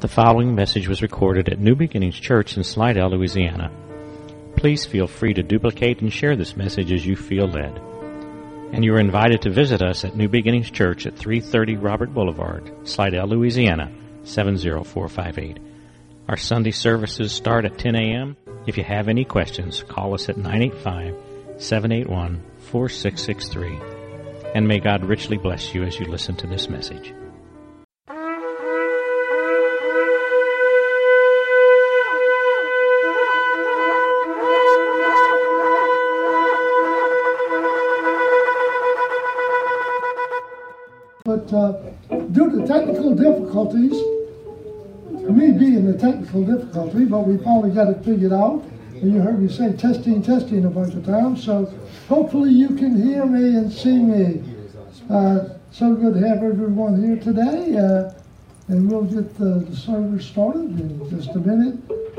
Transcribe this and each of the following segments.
the following message was recorded at New Beginnings Church in Slidell, Louisiana. Please feel free to duplicate and share this message as you feel led. And you are invited to visit us at New Beginnings Church at 330 Robert Boulevard, Slidell, Louisiana, 70458. Our Sunday services start at 10 a.m. If you have any questions, call us at 985-781-4663. And may God richly bless you as you listen to this message. But due to technical difficulties, me being the technical difficulty, but we finally got it figured out. And you heard me say testing, testing a bunch of times. So hopefully you can hear me and see me. So good to have everyone here today. And we'll get the service started in just a minute.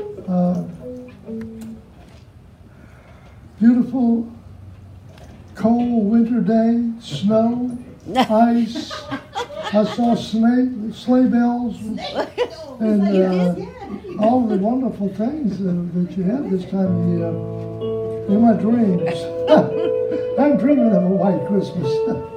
Beautiful, cold winter day, snow, ice. I saw sleigh bells, and all the wonderful things that you have this time of year. In my dreams, I'm dreaming of a white Christmas.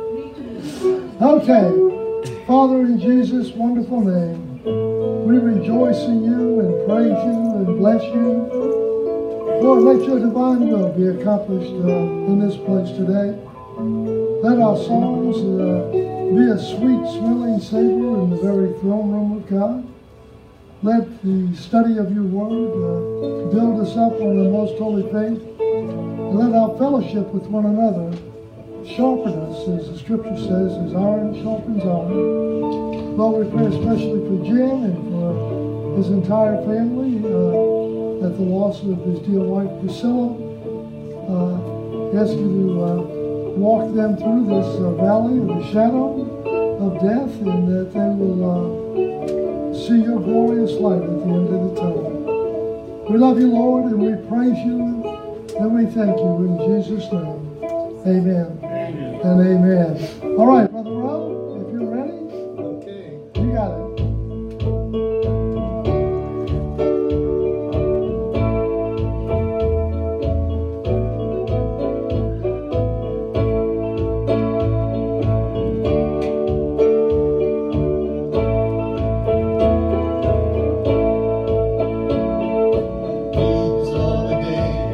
Okay, Father, in Jesus' wonderful name, we rejoice in you and praise you and bless you. Lord, let your divine will be accomplished in this place today. Let our songs be a sweet-smelling savor in the very throne room of God. Let the study of your word build us up on the most holy faith. And let our fellowship with one another sharpen us, as the scripture says, as iron sharpens iron. Lord, we pray especially for Jim and for his entire family at the loss of his dear wife Priscilla. Ask you to walk them through this valley of the shadow of death, and that they will see your glorious light at the end of the tunnel. We love you, Lord, and we praise you, and we thank you in Jesus' name. Amen. Amen. And amen. All right, Brother Rowe, if you're ready. Okay. You got it.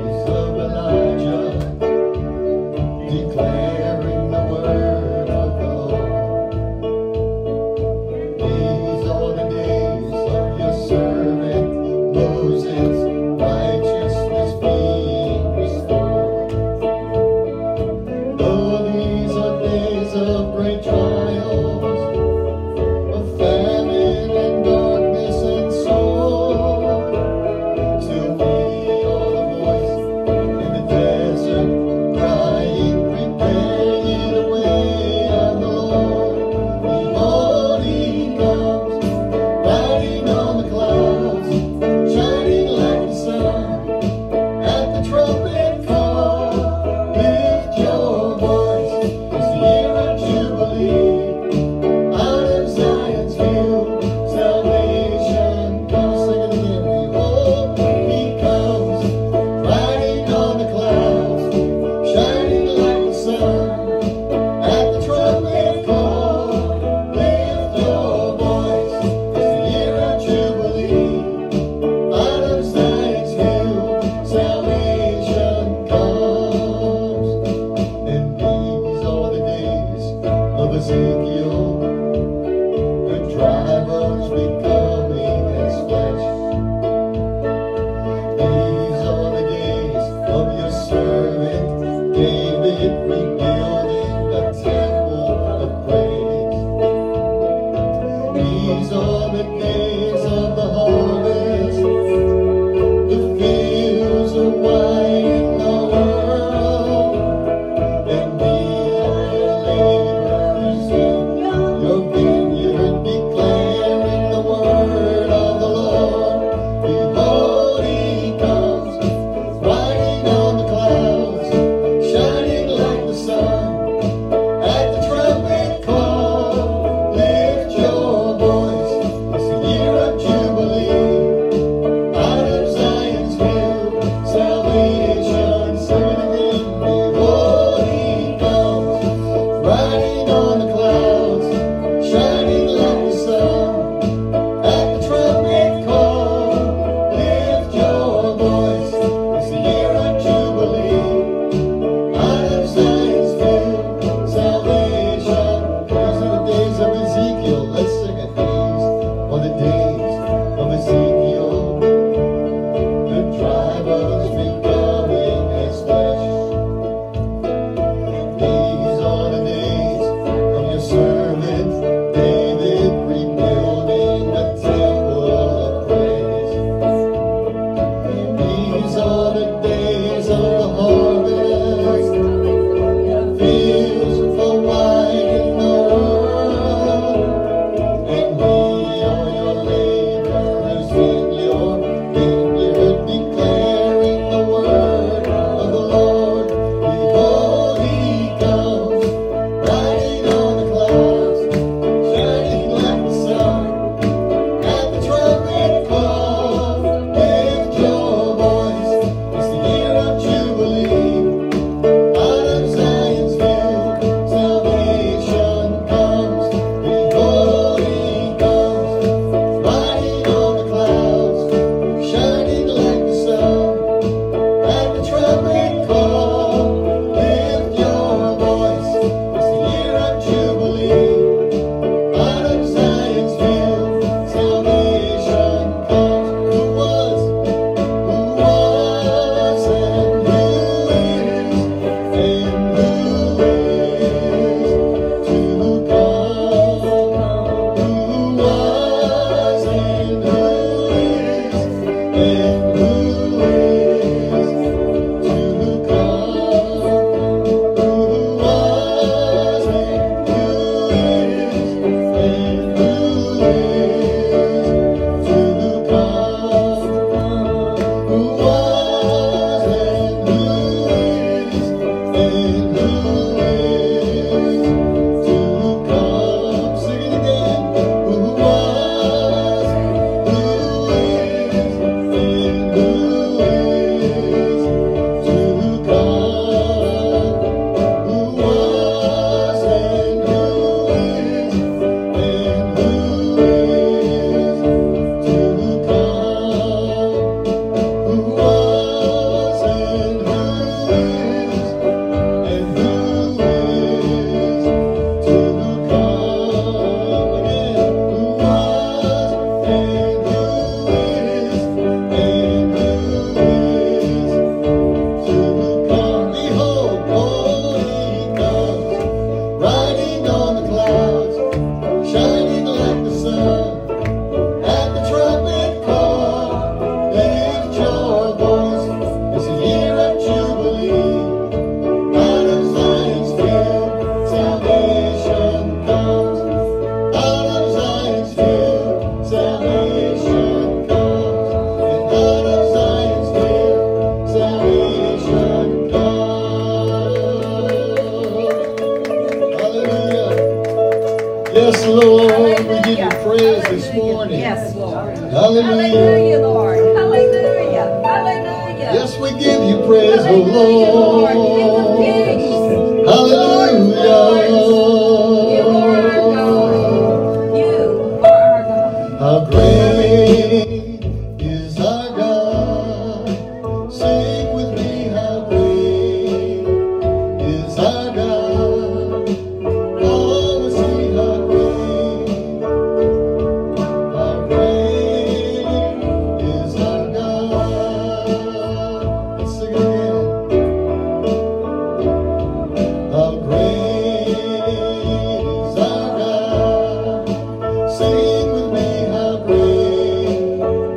Declaring the word of God. Yes, Lord. Hallelujah. Hallelujah, Lord. Hallelujah. Hallelujah. Yes, we give you praise, O Hallelujah, Lord. King of Lord. kings. Hallelujah. You are our God. You are our God. How great is our God. Sing with me, how great is our God. Oh, sing how great. How great is our God. Let's sing it again. How great is our God. Sing with me, how great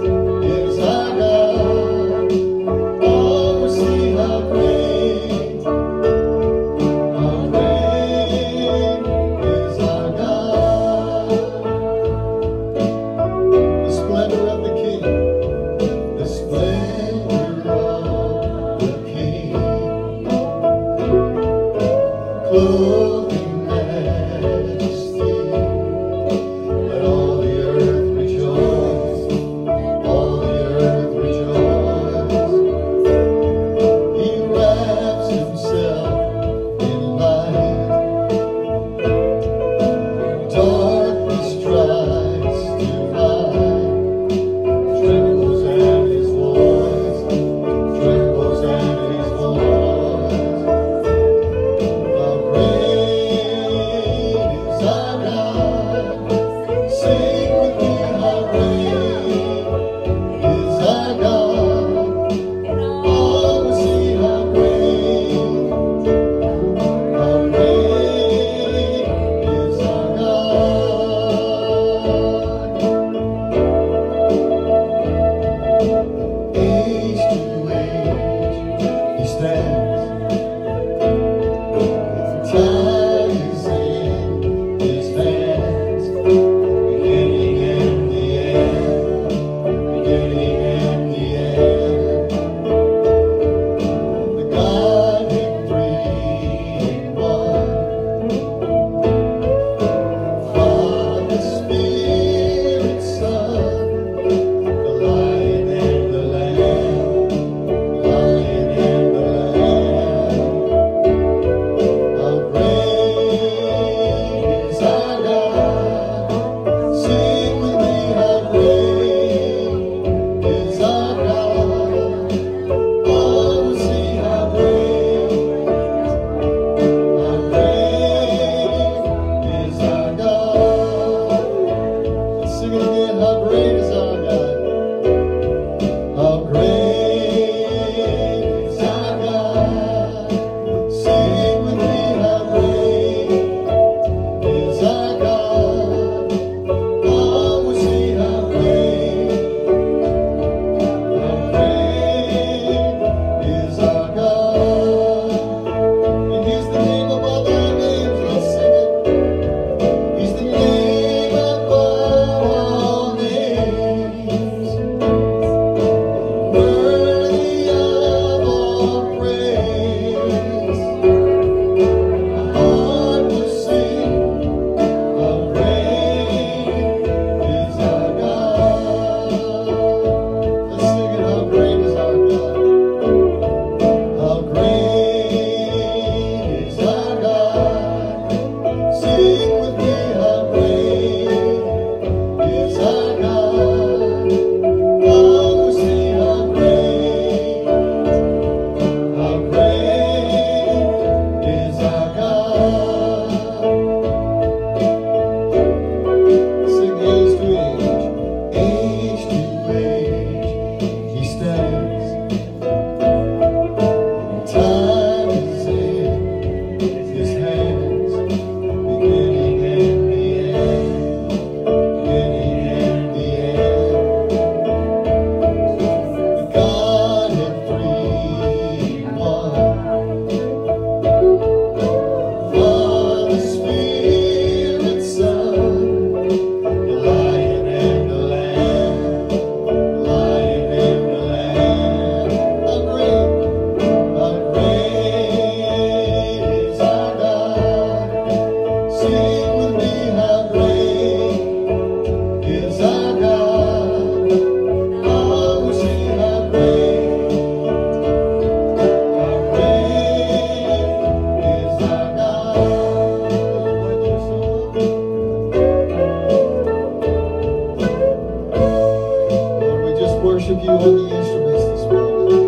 worship you on the instruments this morning.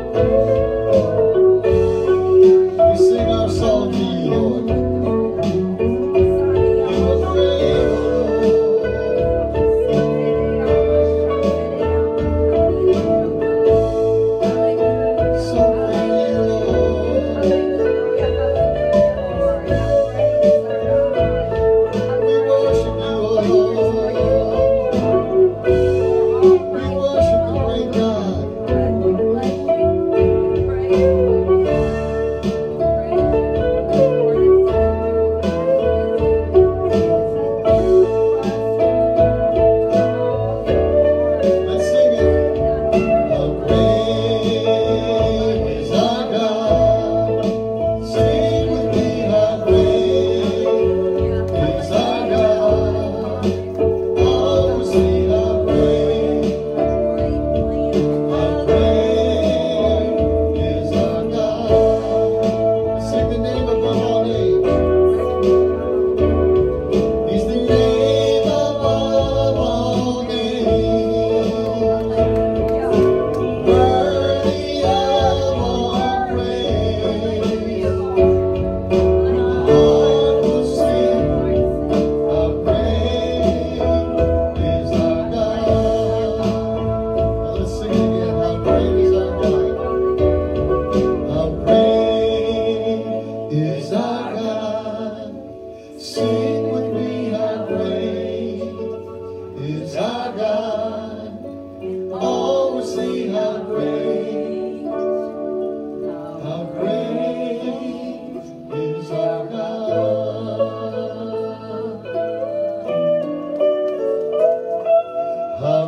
We sing our song to you, Lord. You are faithful. So thank you, Lord. We worship you, O Lord. We worship the great God. Let's sing it. How great is our God. Sing with me, how great is our God. Oh, see how great is our God. Sing the name above all names. He's the name above all names. Worthy of all praise. Lord will sing how great is our God. Now let's sing it again. How great is our God? How great is our God? Sing with me, how great is our God? Oh, we'll see how great is our God. How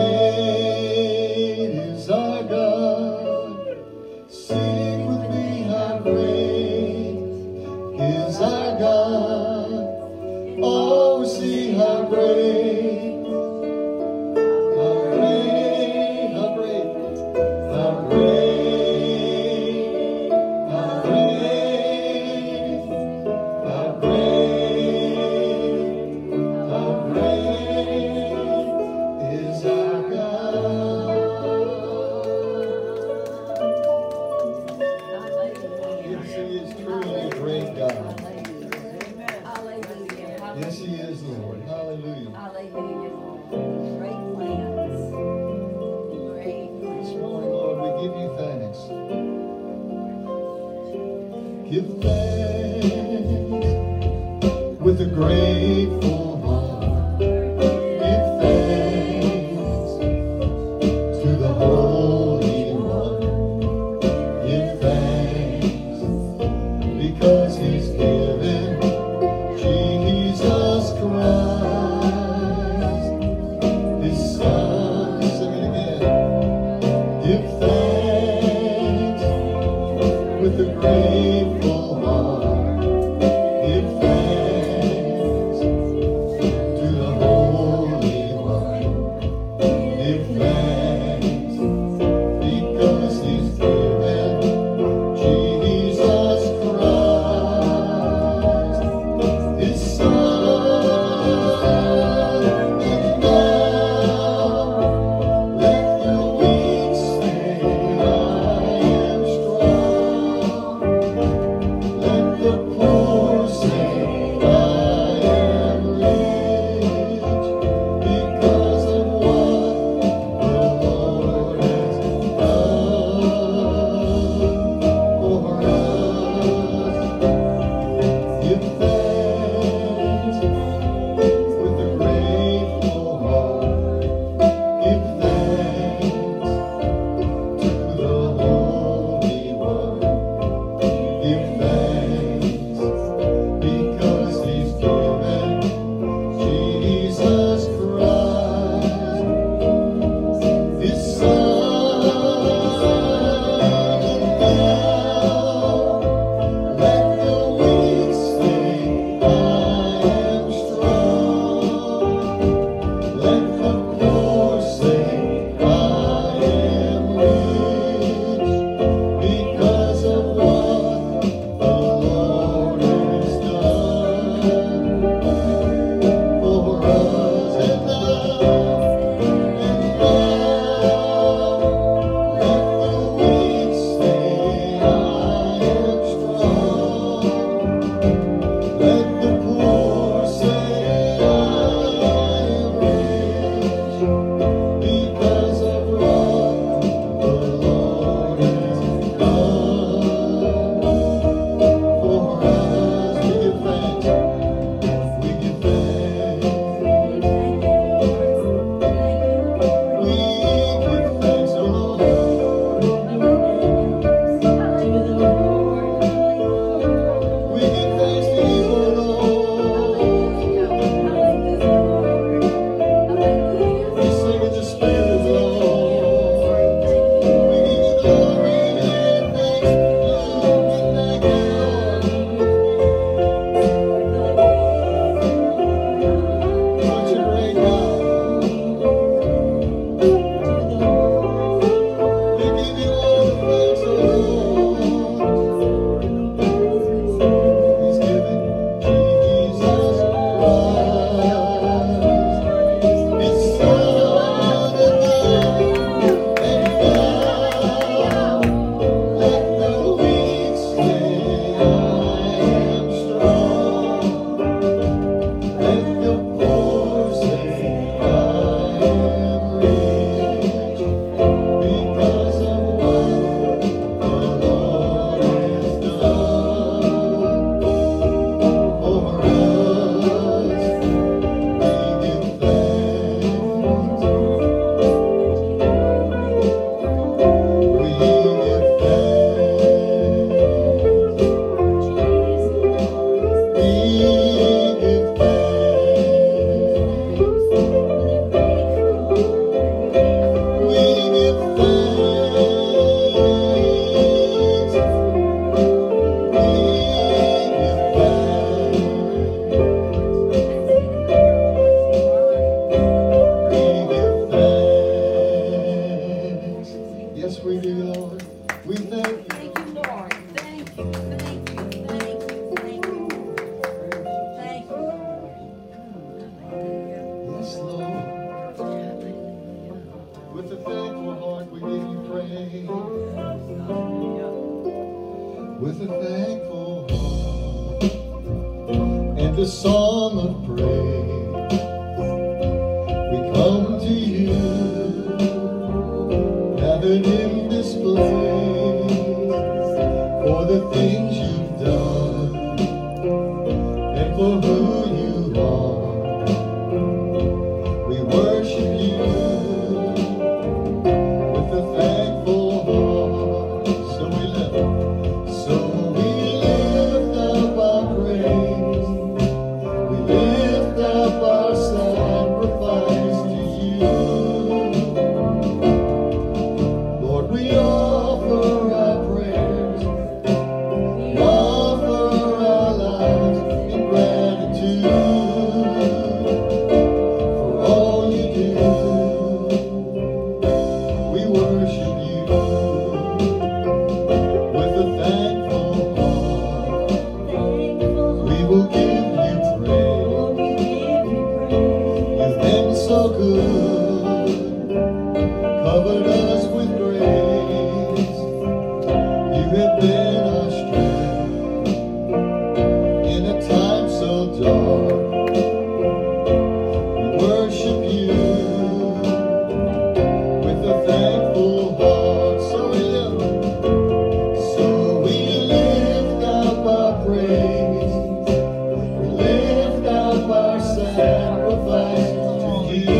great is our God? Sing with me, how great is our God? Oh, see how great, how great, how great, how great, how great, how great is our God. Yes, He is truly a great God. Yes, He is, Lord. Hallelujah. Great plans. This morning, Lord, we give you thanks. Give thanks with a grateful heart. Give thanks to the Holy One. Give thanks because He's given Jesus Christ, His Son. Sing it again. Give thanks with a grateful heart. Give thanks because of what the Lord has done for us. We give thanks. We give thanks. We give thanks, O Lord. We give thanks to you, O Lord. We sing in the Spirit, Lord. We give you glory and thanks. We thank you, Lord. Such a great God. We give you all the praise, O Lord. He's given Jesus Christ, His Son, and now let the weak say, I am strong. Let the poor say, I am rich, because of what the Lord has done for us. We give thanks. We give thanks. We give thanks. We give thanks. Yes, we do, Lord. We thank you. Thank you, Lord. Thank you, thank you, thank you, thank you. Thank you, Lord. Yes, Lord. With a thankful heart, we give you praise. With a thankful heart and a song of praise, we come to you, gathered in this place, for the things you've done and for who you are. We worship you with a thankful heart. So we lift up our praise. We lift up our sacrifice to you. Lord, we offer our prayers. We offer our lives in gratitude for all you do. We worship you with a thankful heart. We will give you praise. You've been so good, covered us with grace. You have been our strength in a time so dark. We worship you with a thankful heart. So we lift up our praise. We lift up our sacrifice to you.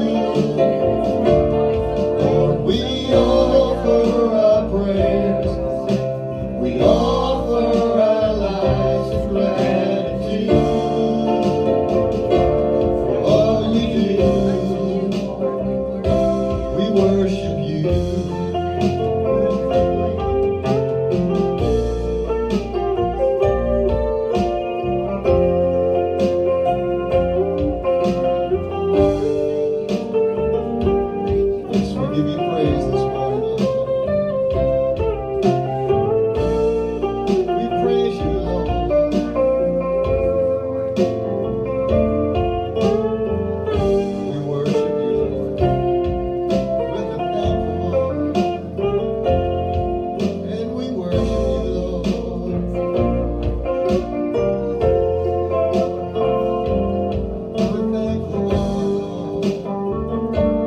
Lord, we offer our prayers. We offer our lives in gratitude for all you do. We worship you. Yes, we give you praise this morning, Lord. We praise you, Lord. We worship you, Lord, with a thankful heart. And we worship you, Lord. With a thankful heart.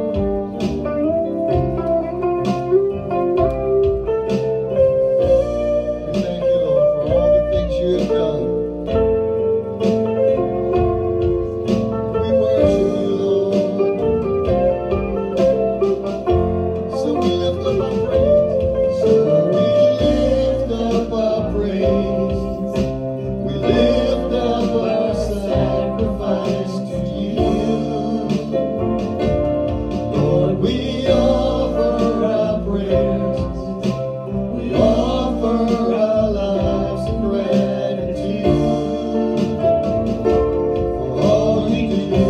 We offer our prayers. We offer our lives in gratitude for all you do.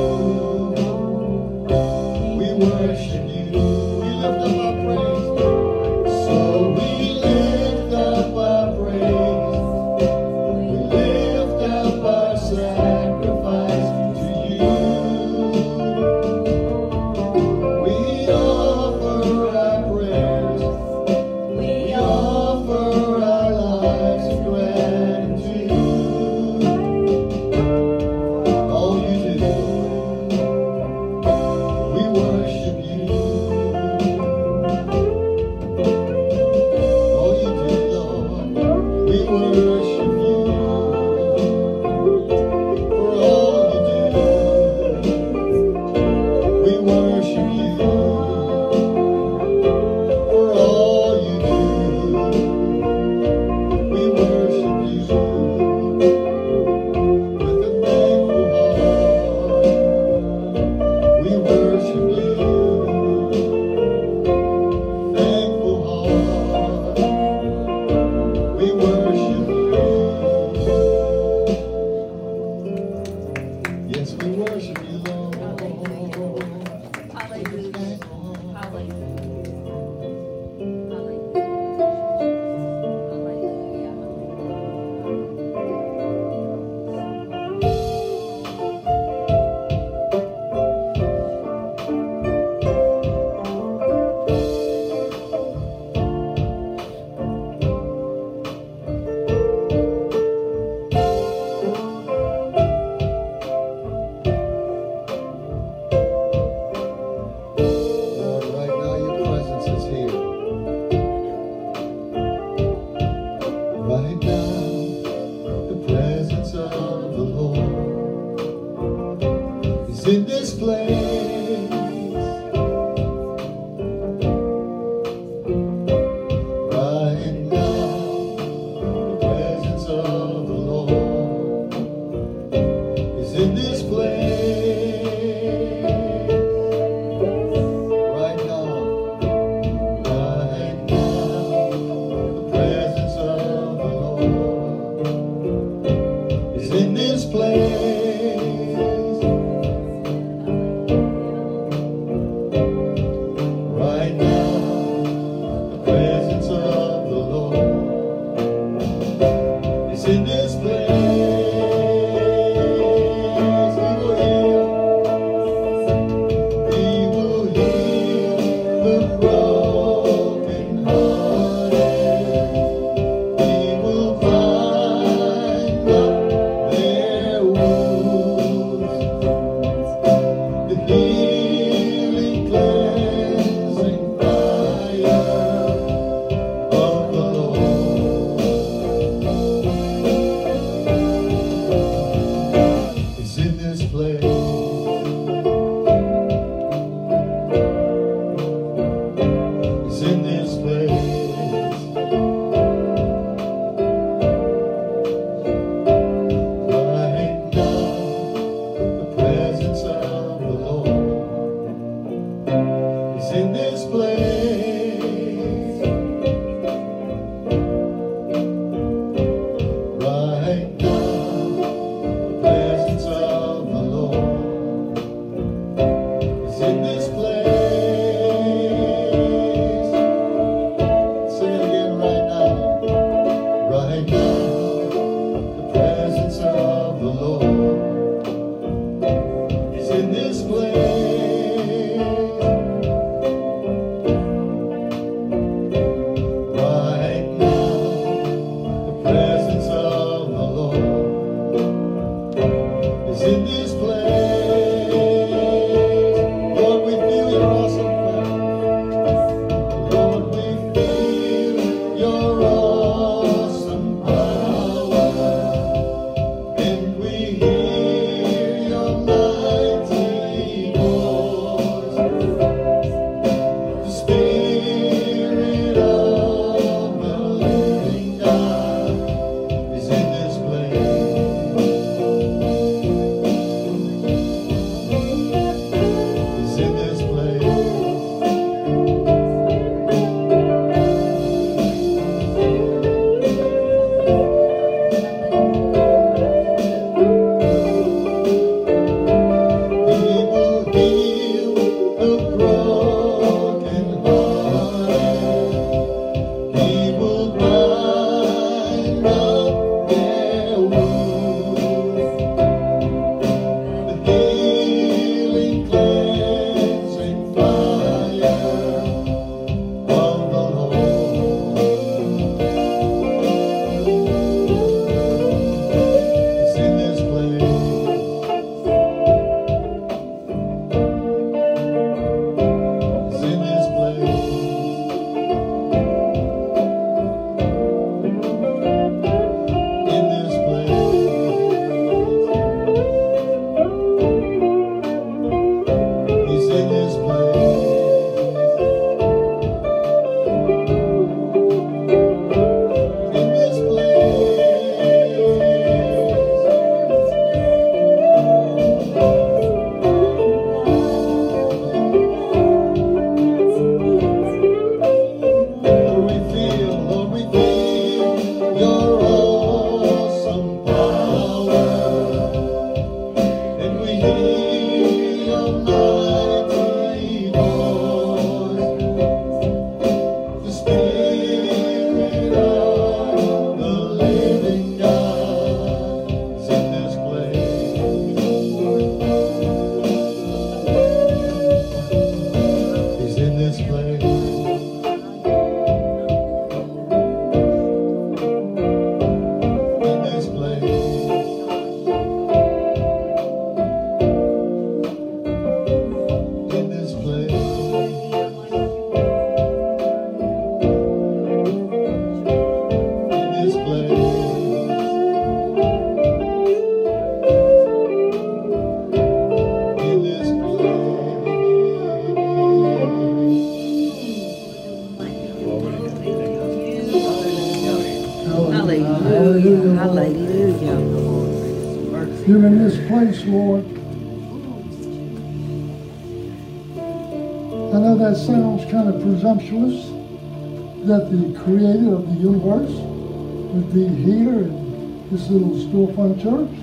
We worship you. We lift up our praise. So we lift up our praise. We lift up our sacrifice to you. We offer our prayers. We offer our lives in gratitude. All you do, we worship you. All you do, Lord, we worship you. For all you do, we worship you. For all you do, we worship you. With a thankful heart, we worship you. Thankful heart, we worship you. Yes, we worship you, Lord. Hallelujah. Hallelujah. Hallelujah. Lord, right now your presence is here. Right now, the presence of the Lord is in this place. Right now, the presence of the Lord is in this place. Right now, the presence of the Lord is in this place. Right now, the presence of the Lord is in this place. He will heal the brokenhearted. He will bind up their wounds. The healing, cleansing fire of the Lord is in this place. Is in this place. Right now, the presence of the Lord is in this place. Right now, the presence of the Lord is in this place. Sing it again right now. Right now, the presence of the Lord is in this place. Hallelujah. Hallelujah. You're in this place, Lord. I know that sounds kind of presumptuous, that the creator of the universe would be here in this little storefront church.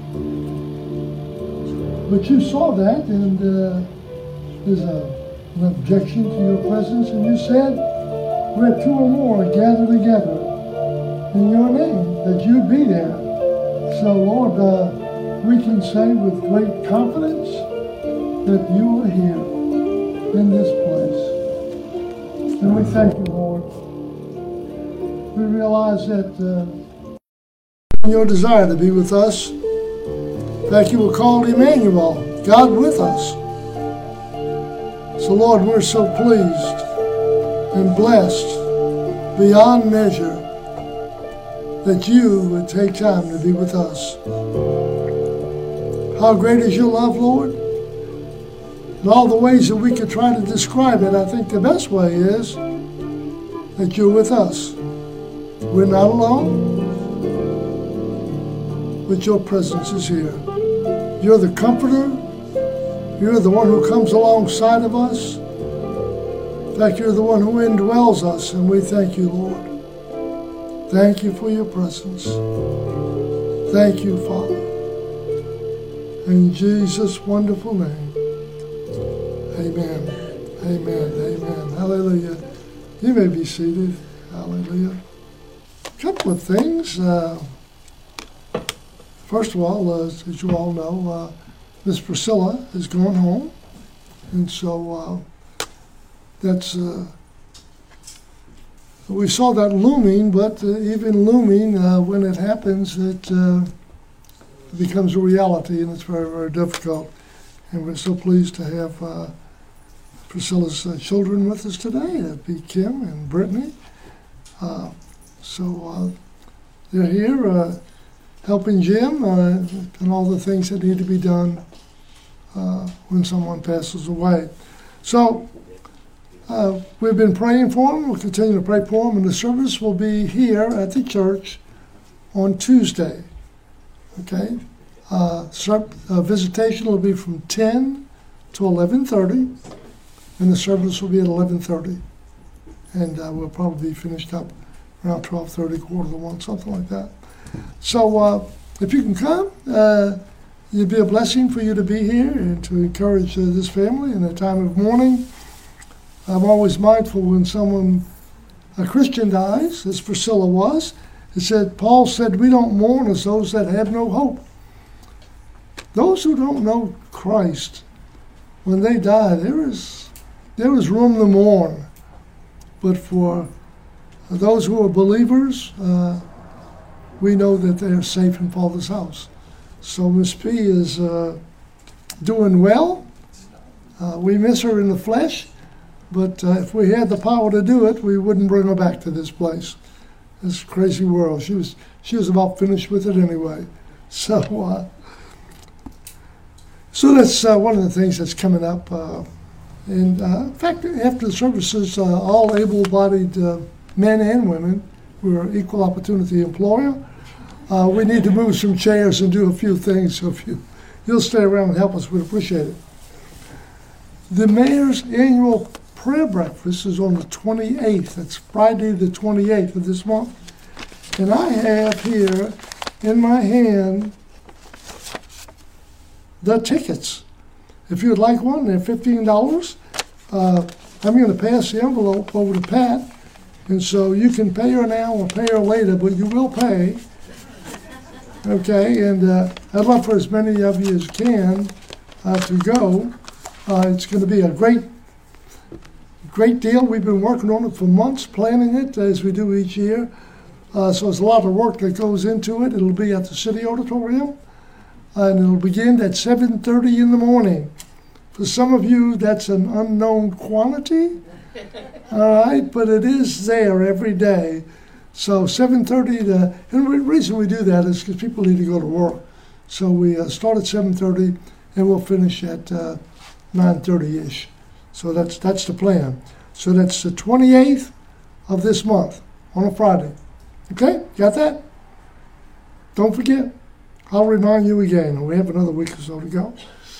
But you saw that, and there's an objection to your presence, and you said, where two or more are gathered together in your name, that you'd be there. So, Lord, we can say with great confidence that you are here in this place. And we thank you, Lord. We realize that your desire to be with us. In fact, you were called Emmanuel, God with us. So, Lord, we're so pleased and blessed beyond measure that you would take time to be with us. How great is your love, Lord? In all the ways that we could try to describe it, I think the best way is that you're with us. We're not alone, but your presence is here. You're the comforter. You're the one who comes alongside of us. In fact, you're the one who indwells us, and we thank you, Lord. Thank you for your presence. Thank you, Father. In Jesus' wonderful name. Amen. Amen. Amen. Hallelujah. You may be seated. Hallelujah. A couple of things. First of all, as you all know, Miss Priscilla is going home. And so that's, we saw that looming, but even looming, when it happens, it becomes a reality, and it's very, very difficult. And we're so pleased to have Priscilla's children with us today. That'd be Kim and Brittany. So they're here helping Jim and all the things that need to be done when someone passes away. So we've been praying for them. We'll continue to pray for them. And the service will be here at the church on Tuesday. Okay? Visitation will be from 10 to 11:30. And the service will be at 11:30. And we'll probably be finished up around 12:30, 12:45, something like that. So if you can come, it'd be a blessing for you to be here and to encourage this family in a time of mourning. I'm always mindful when a Christian dies, as Priscilla was. Paul said, we don't mourn as those that have no hope. Those who don't know Christ, when they die, there is room to mourn. But for those who are believers, we know that they are safe in Father's house. So Miss P is doing well. We miss her in the flesh, but if we had the power to do it, we wouldn't bring her back to this place. This crazy world. She was about finished with it anyway. So that's one of the things that's coming up. And in fact, after the services, all able-bodied men and women, we're equal opportunity employer. We need to move some chairs and do a few things. So if you'll stay around and help us, we'd appreciate it. The mayor's annual prayer breakfast is on the 28th. It's Friday the 28th of this month. And I have here in my hand the tickets. If you would like one, they're $15. I'm going to pass the envelope over to Pat, and so you can pay her now or pay her later, but you will pay. Okay, and I'd love for as many of you as can to go. It's going to be a great deal. We've been working on it for months, planning it as we do each year. So there's a lot of work that goes into it. It'll be at the City Auditorium, and it'll begin at 7:30 in the morning. For some of you, that's an unknown quantity, all right, but it is there every day. So 7:30, and the reason we do that is because people need to go to work. So we start at 7:30, and we'll finish at 9:30-ish. So that's the plan. So that's the 28th of this month on a Friday. Okay, got that? don't forget, I'll remind you again. We have another week or so to go.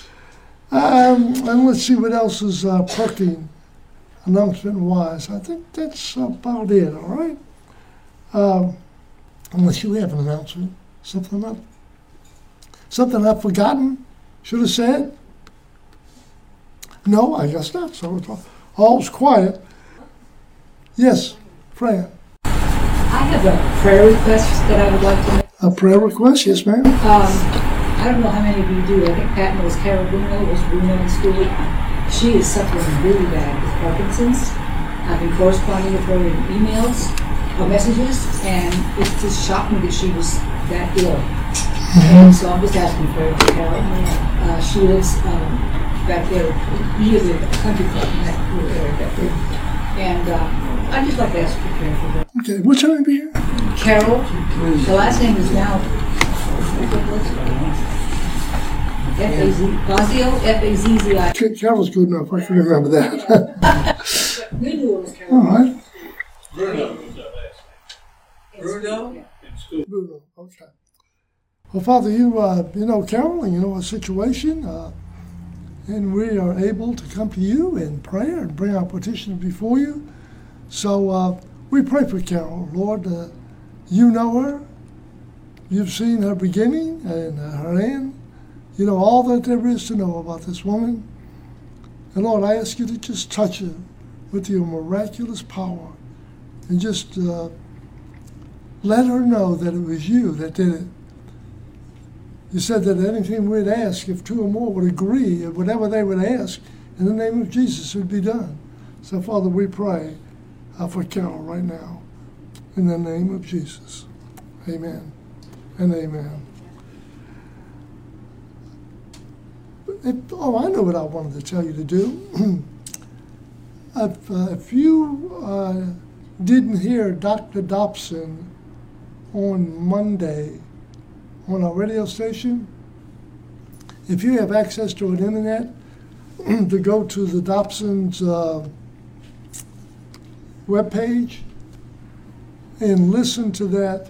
And let's see what else is perking announcement-wise. I think that's about it, all right? Unless you have an announcement, something I've forgotten, should have said. No, I guess not. So it's all's quiet. Yes, Fran. I have a prayer request that I would like to make. A prayer request? Yes, ma'am. I don't know how many of you do. I think Pat knows Carol Bruno, was Bruno in school. She is suffering really bad with Parkinson's. I've been corresponding with her in emails or messages, and it just shocked me that she was that ill. And so I'm just asking for Carol. She lives back there, near the country club in that little area back there. And I'd just like to ask for prayer for her. Okay, what's her name here? Carol. The last name is now Fazio, F-A-Z-Z-I. Carol's good enough. I can remember that. We knew it was Carol. All right. Bruno. Bruno. Okay. Well, Father, you know Carol, and you know our situation, and we are able to come to you in prayer and bring our petitions before you. So we pray for Carol, Lord. You know her. You've seen her beginning and her end. You know all that there is to know about this woman. And Lord, I ask you to just touch her with your miraculous power and just let her know that it was you that did it. You said that anything we'd ask, if two or more would agree, whatever they would ask, in the name of Jesus, it would be done. So, Father, we pray for Carol right now, in the name of Jesus. Amen and amen. I know what I wanted to tell you to do. If you didn't hear Dr. Dobson on Monday on our radio station, if you have access to an internet, to go to the Dobson's webpage and listen to that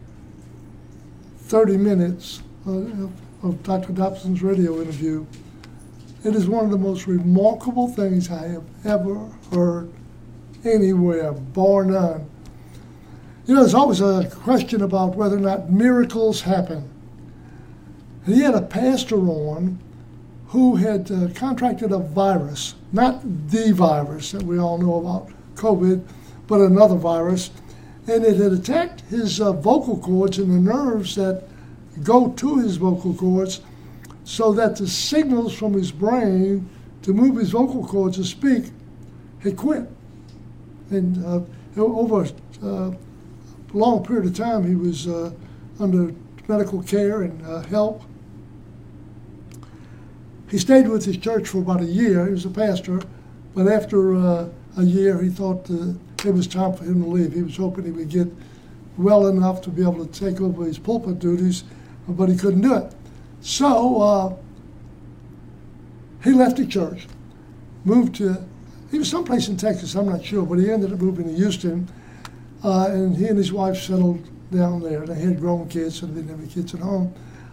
30 minutes of Dr. Dobson's radio interview. It is one of the most remarkable things I have ever heard anywhere, bar none. You know, there's always a question about whether or not miracles happen. And he had a pastor on who had contracted a virus, not the virus that we all know about, COVID, but another virus, and it had attacked his vocal cords and the nerves that go to his vocal cords, so that the signals from his brain to move his vocal cords to speak had quit. And over a long period of time, he was under medical care and help. He stayed with his church for about a year. He was a pastor, but after a year, he thought it was time for him to leave. He was hoping he would get well enough to be able to take over his pulpit duties, but he couldn't do it. So he left the church, moved to, he was someplace in Texas, I'm not sure, but he ended up moving to Houston, and he and his wife settled down there. They had grown kids, so they didn't have any kids at home.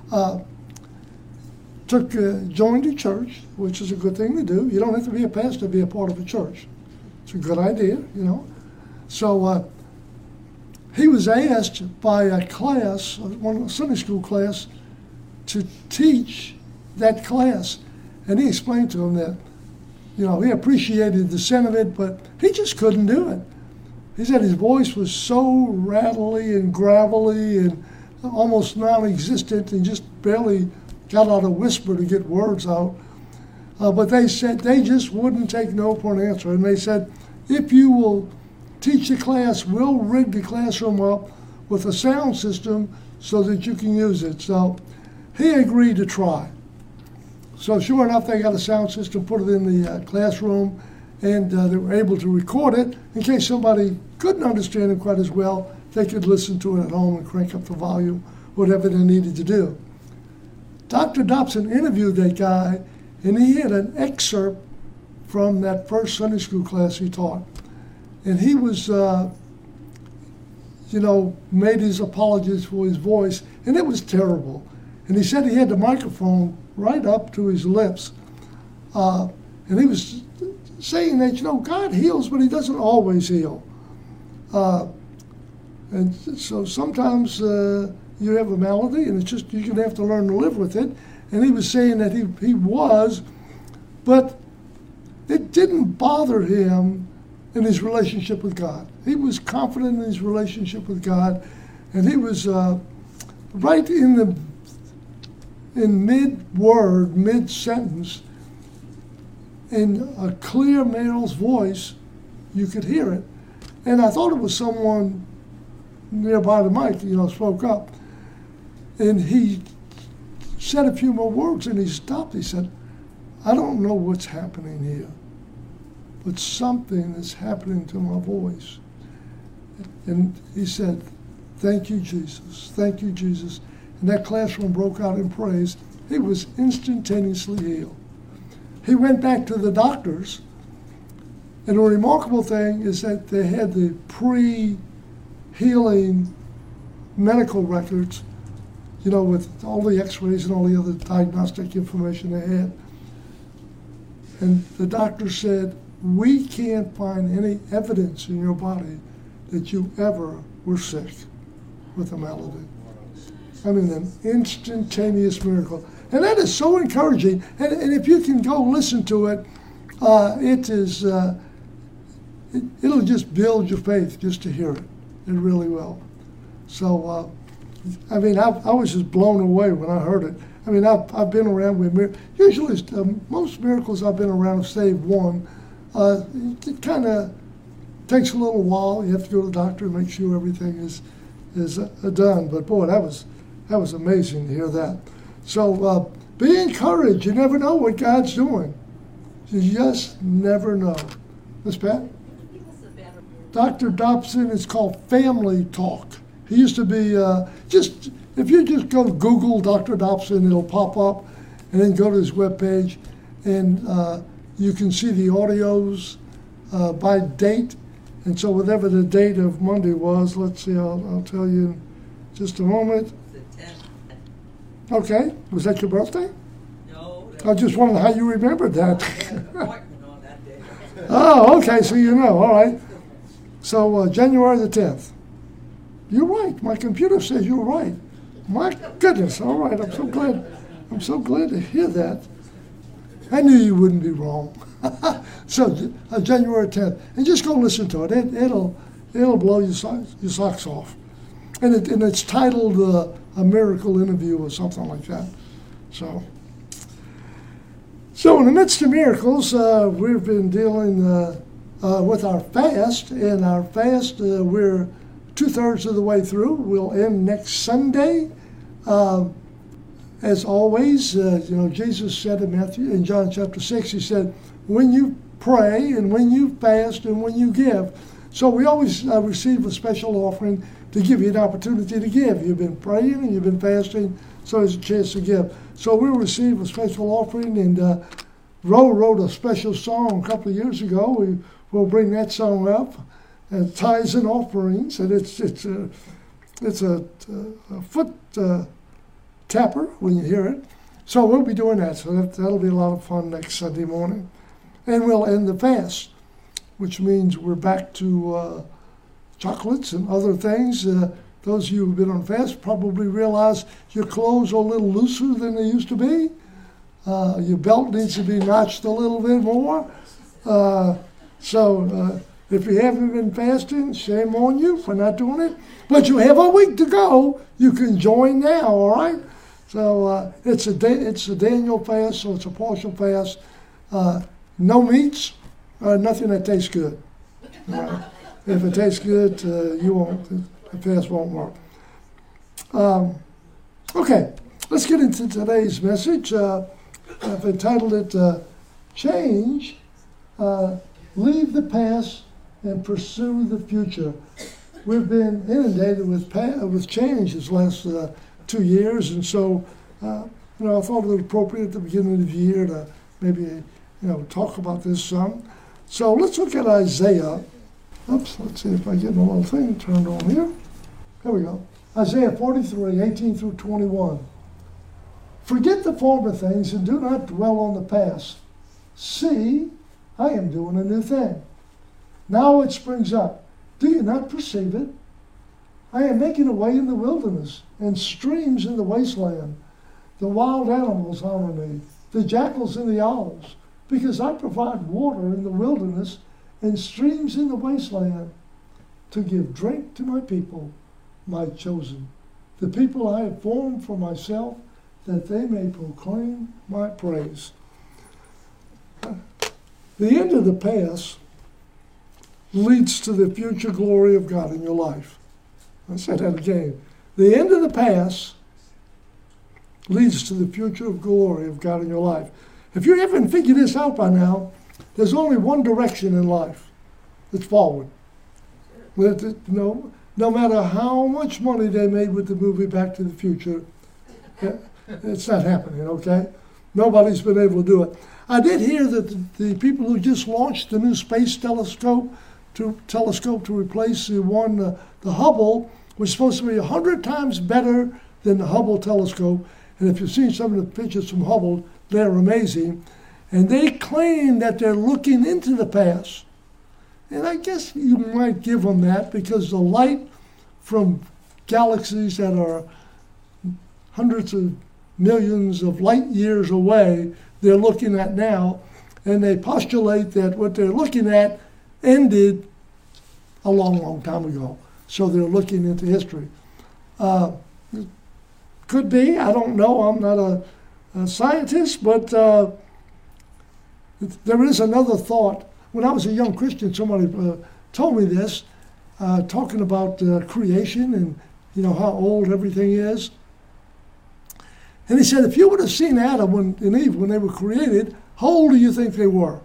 Joined the church, which is a good thing to do. You don't have to be a pastor to be a part of a church. It's a good idea, you know. So he was asked by a class, one Sunday school class, to teach that class. And he explained to them that, you know, he appreciated the sentiment, but he just couldn't do it. He said his voice was so rattly and gravelly and almost non-existent and just barely got out a whisper to get words out. But they said they just wouldn't take no for an answer. And they said, if you will teach the class, we'll rig the classroom up with a sound system so that you can use it. So he agreed to try. So sure enough, they got a sound system, put it in the classroom, and they were able to record it in case somebody couldn't understand it quite as well. They could listen to it at home and crank up the volume, whatever they needed to do. Dr. Dobson interviewed that guy, and he had an excerpt from that first Sunday school class he taught. And he was made his apologies for his voice, and it was terrible. And he said he had the microphone right up to his lips. And he was saying that, God heals, but he doesn't always heal. And so sometimes you have a malady, and it's just you're going to have to learn to live with it. And he was saying that he was, but it didn't bother him in his relationship with God. He was confident in his relationship with God, and he was right in mid-word, mid-sentence, in a clear male's voice, you could hear it. And I thought it was someone nearby the mic, spoke up. And he said a few more words, and he stopped. He said, I don't know what's happening here, but something is happening to my voice. And he said, thank you, Jesus. Thank you, Jesus. And that classroom broke out in praise. He was instantaneously healed. He went back to the doctors, and the remarkable thing is that they had the pre-healing medical records, with all the x-rays and all the other diagnostic information they had. And the doctor said, we can't find any evidence in your body that you ever were sick with a malady. I mean, an instantaneous miracle. And that is so encouraging. And if you can go listen to it, it'll just build your faith just to hear it. It really will. So, I was just blown away when I heard it. I've been around with miracles. Usually, most miracles I've been around, save one, it kind of takes a little while. You have to go to the doctor and make sure everything is done. But boy, that was amazing to hear that. So be encouraged. You never know what God's doing. You just never know. Miss Pat? Dr. Dobson is called Family Talk. He used to be if you just go to Google Dr. Dobson, it'll pop up, and then go to his webpage, and you can see the audios by date. And so whatever the date of Monday was, let's see, I'll tell you in just a moment. Okay, was that your birthday? No. I just wondered how you remembered that. Appointment on that day. Oh, okay, so you know, all right. So January the 10th. You're right. My computer says you're right. My goodness, all right. I'm so glad to hear that. I knew you wouldn't be wrong. So January 10th, and just go listen to it. It'll blow your socks off. And it's titled A Miracle Interview or something like that. So in the midst of miracles, we've been dealing with our fast, and our fast, we're 2/3 of the way through. We'll end next Sunday. As always, Jesus said in John chapter 6, he said, when you pray and when you fast and when you give. So we always receive a special offering to give you an opportunity to give. You've been praying and you've been fasting, so there's a chance to give. So we'll receive a special offering, and Roe wrote a special song a couple of years ago. We'll bring that song up, and tithes and offerings, and it's a foot tapper when you hear it. So we'll be doing that. So that'll be a lot of fun next Sunday morning, and we'll end the fast, which means we're back to chocolates and other things. Those of you who've been on fast probably realize your clothes are a little looser than they used to be. Your belt needs to be notched a little bit more. So if you haven't been fasting, shame on you for not doing it. But you have a week to go. You can join now, all right? So it's a Daniel fast, so it's a partial fast. No meats, nothing that tastes good. If it tastes good, the fast won't work. Okay, let's get into today's message. I've entitled it Change, Leave the Past and Pursue the Future. We've been inundated with change this last 2 years, and so I thought it was appropriate at the beginning of the year to maybe talk about this some. So let's look at Isaiah. Oops, let's see if I get my little thing turned on here. Here we go. Isaiah 43, 18 through 21. Forget the former things and do not dwell on the past. See, I am doing a new thing. Now it springs up. Do you not perceive it? I am making a way in the wilderness and streams in the wasteland. The wild animals honor me, the jackals and the owls, because I provide water in the wilderness and streams in the wasteland to give drink to my people, my chosen, the people I have formed for myself, that they may proclaim my praise. The end of the past leads to the future glory of God in your life. I said that again. The end of the past leads to the future glory of God in your life. If you haven't figured this out by now, there's only one direction in life. It's forward. No matter how much money they made with the movie Back to the Future, it's not happening, okay? Nobody's been able to do it. I did hear that the people who just launched the new space telescope to replace the one, the Hubble, was supposed to be 100 times better than the Hubble telescope. And if you've seen some of the pictures from Hubble, they're amazing. And they claim that they're looking into the past. And I guess you might give them that, because the light from galaxies that are hundreds of millions of light years away, they're looking at now. And they postulate that what they're looking at ended a long, long time ago. So they're looking into history. Could be, I don't know, I'm not a scientist, but there is another thought. When I was a young Christian, somebody told me this, talking about creation and how old everything is. And he said, if you would have seen Adam and Eve when they were created, how old do you think they were?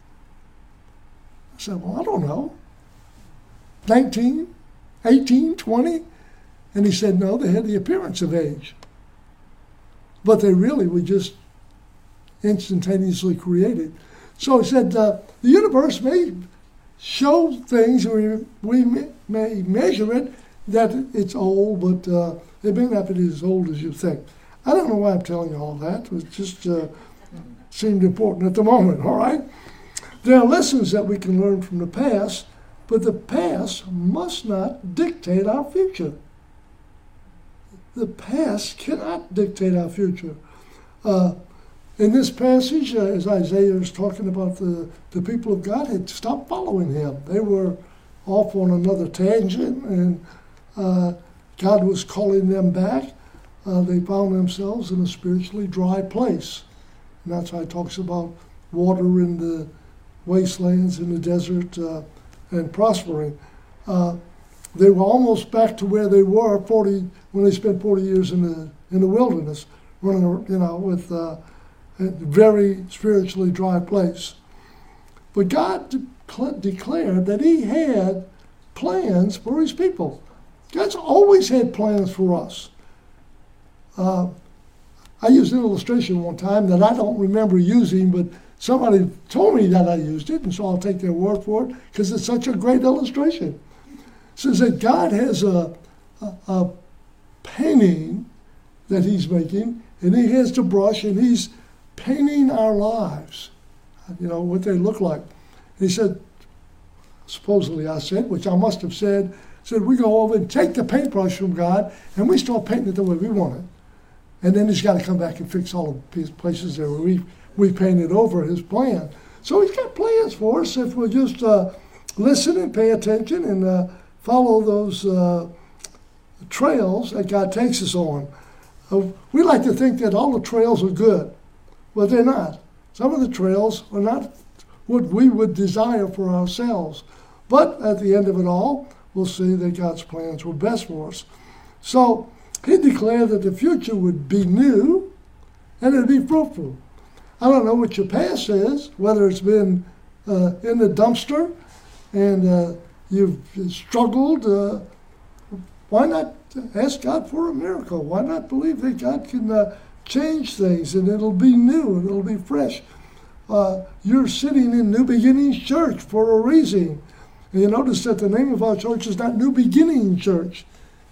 I said, well, I don't know. 19, 18, 20? And he said, no, they had the appearance of age. But they really were just instantaneously created. So he said, the universe may show things, or we may measure it, that it's old, but it may not be as old as you think. I don't know why I'm telling you all that. It just seemed important at the moment, all right? There are lessons that we can learn from the past, but the past must not dictate our future. The past cannot dictate our future. In this passage, as Isaiah is talking about, the people of God had stopped following him. They were off on another tangent, and God was calling them back. They found themselves in a spiritually dry place. And that's why it talks about water in the wastelands, in the desert, and prospering. They were almost back to where they were when they spent 40 years in the wilderness, running, with a very spiritually dry place. But God declared that he had plans for his people. God's always had plans for us. I used an illustration one time that I don't remember using, but somebody told me that I used it, and so I'll take their word for it, because it's such a great illustration. It says that God has a painting that he's making, and he has the brush, and he's painting our lives, what they look like. And he said, supposedly I said, which I must have said, we go over and take the paintbrush from God, and we start painting it the way we want it. And then he's got to come back and fix all the places there where we painted over his plan. So he's got plans for us if we'll just listen and pay attention and follow those trails that God takes us on. We like to think that all the trails are good, but they're not. Some of the trails are not what we would desire for ourselves. But at the end of it all, we'll see that God's plans were best for us. So he declared that the future would be new and it would be fruitful. I don't know what your past is, whether it's been in the dumpster and you've struggled. Why not ask God for a miracle? Why not believe that God can change things and it'll be new and it'll be fresh? You're sitting in New Beginnings Church for a reason. And you notice that the name of our church is not New Beginnings Church.